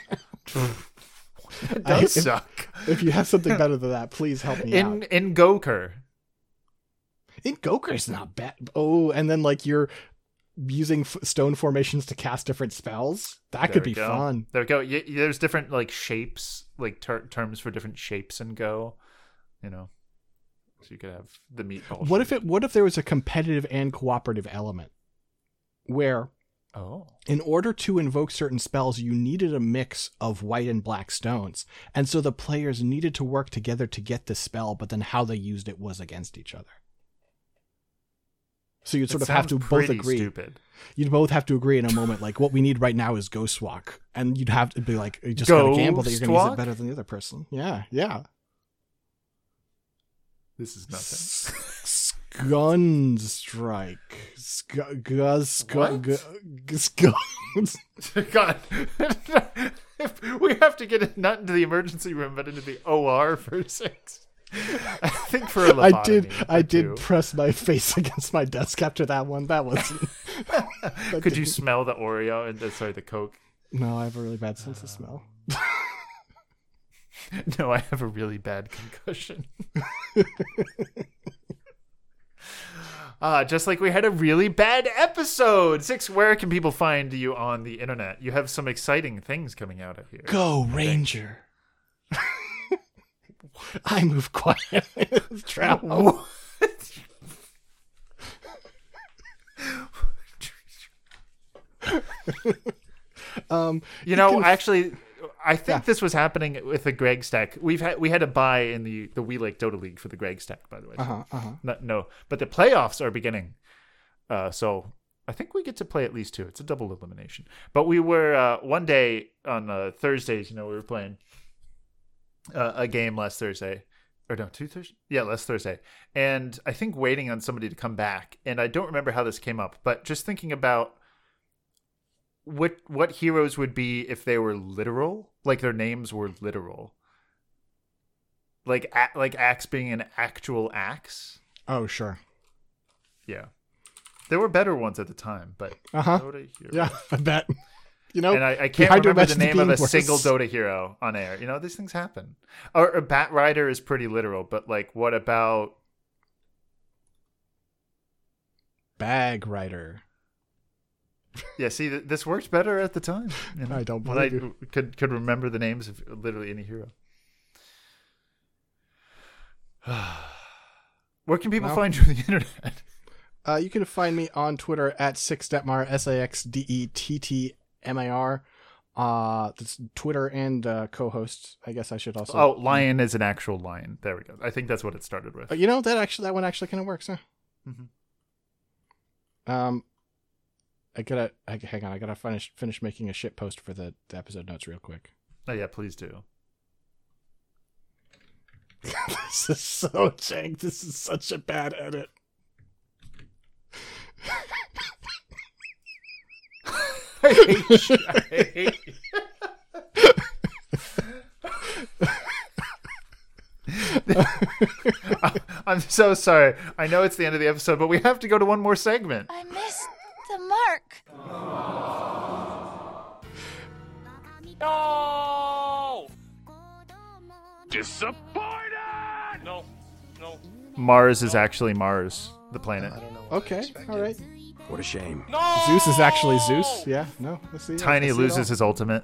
It does suck. If you have something better than that, please help me out. In Goker. In Goker's not bad. Oh, and then like you're using stone formations to cast different spells. That could be fun. There we go. There's different like shapes, like terms for different shapes in Go. So you could have the meatball. What if there was a competitive and cooperative element? Where, in order to invoke certain spells, you needed a mix of white and black stones. And so the players needed to work together to get the spell, but then how they used it was against each other. So you'd sort of have to both agree. Stupid. You'd both have to agree in a moment, like, what we need right now is Ghost Walk. And you'd have to be like, you just gotta gamble that you're going to use it better than the other person. Yeah. This is nothing. Gunstrike. God. We have to get it not into the emergency room, but into the OR for Six. I think for a lobotomy. I did press my face against my desk after that one. That wasn't. Could you smell the Oreo and the Coke? No, I have a really bad sense of smell. No, I have a really bad concussion. Just like we had a really bad episode. Six, where can people find you on the internet? You have some exciting things coming out of here. Go Ranger. I move quietly with travel. Actually, I think this was happening with the Greg stack. We had a buy in the We Lake Dota League for the Greg stack, by the way. No, but the playoffs are beginning. So I think we get to play at least two. It's a double elimination. But we were one day on Thursdays. We were playing a game last Thursday. Or no, 2 Thursdays? Yeah, last Thursday. And I think waiting on somebody to come back. And I don't remember how this came up, but just thinking about what heroes would be if they were literal, like their names were literal, like Axe being an actual axe. Oh, sure. Yeah, there were better ones at the time, but Dota hero. Yeah, I bet. You know, And I can't remember the name of a single Dota hero on air. You know, these things happen. Or Bat Rider is pretty literal, but like, what about Bag Rider? Yeah, see, this worked better at the time. You know, I don't when believe you. could remember the names of literally any hero. Where can people find you on the internet? You can find me on Twitter at Sixdetmar, SAXDETTMAR. That's Twitter and co-hosts. I guess I should also. Oh, lion is an actual lion. There we go. I think that's what it started with. You know, that one actually kind of works, huh? Mm-hmm. Hang on. I gotta finish making a shit post for the episode notes real quick. Oh yeah, please do. This is so jank. This is such a bad edit. I hate you. I hate you. I'm so sorry. I know it's the end of the episode, but we have to go to one more segment. I missed the mark. No! Disappointed! No. Mars is actually Mars, the planet. I don't know. Okay, all right. What a shame. No! Zeus is actually Zeus. Yeah, no, let's see. Tiny loses his ultimate.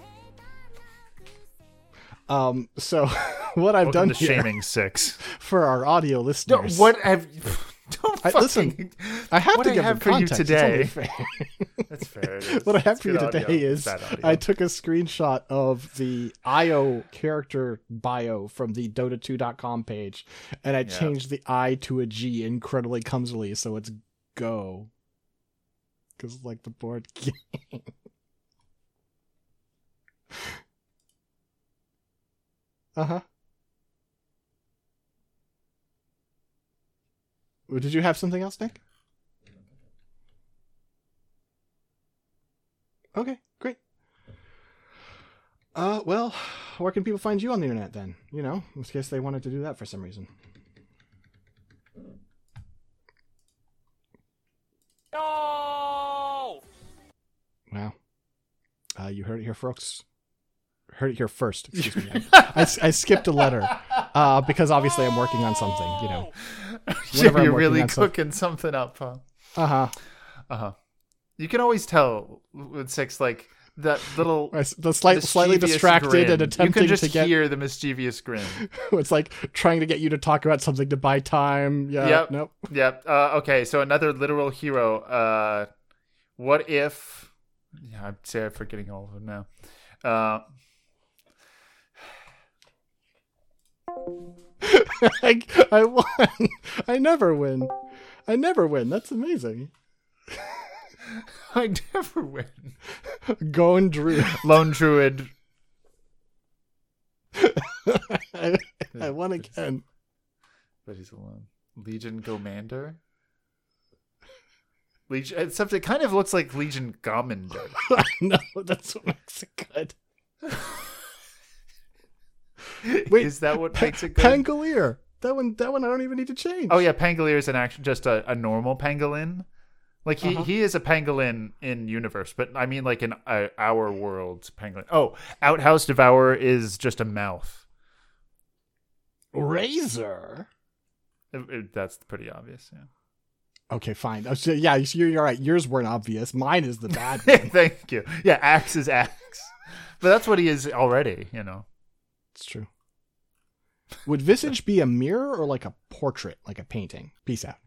So what I've Welcome done to here Shaming 6. for our audio listeners. What have? Don't fucking. Listen, I have what to I give have the for you context. It's today. only fair. That's fair. It is. What I have It's for you good today audio. is Bad audio. I took a screenshot of the IO character bio from the Dota2.com page, and I changed the I to a G incredibly clumsily, so it's Go. Because like the board game. Uh-huh. Well, did you have something else, Nick? Okay, great. Well, where can people find you on the internet then? You know, in case they wanted to do that for some reason. No! Wow. You heard it here, folks. Heard it here first. Excuse me. I skipped a letter because obviously I'm working on something. You know, whenever I'm You're working really on cooking something up, huh? Uh-huh. You can always tell with 6, like that little Slightly mischievous distracted grin. and attempting You can just to get. hear the mischievous grin. It's like trying to get you to talk about something to buy time. Yeah. Yep. Nope. Yep. Okay, so another literal hero. What if? Yeah, I'm forgetting all of them now. I won. I never win. That's amazing. I never win. Going Druid. Lone Druid. I won again. But he's alone. Legion Commander. Legion. It kind of looks like Legion Commander. I know, that's what makes it good. Wait, is that what makes it good? Pangolier. That one I don't even need to change. Oh yeah, Pangolier is just a normal pangolin. Like he is a pangolin in universe, but I mean like in our world's pangolin. Oh, Outhouse Devourer is just a mouth. Razor. That's pretty obvious. Yeah. Okay, fine. Yeah, you're right. Yours weren't obvious. Mine is the bad one. Thank you. Yeah, Axe is Axe, but that's what he is already. You know. It's true. Would Visage be a mirror or like a portrait, like a painting? Peace out.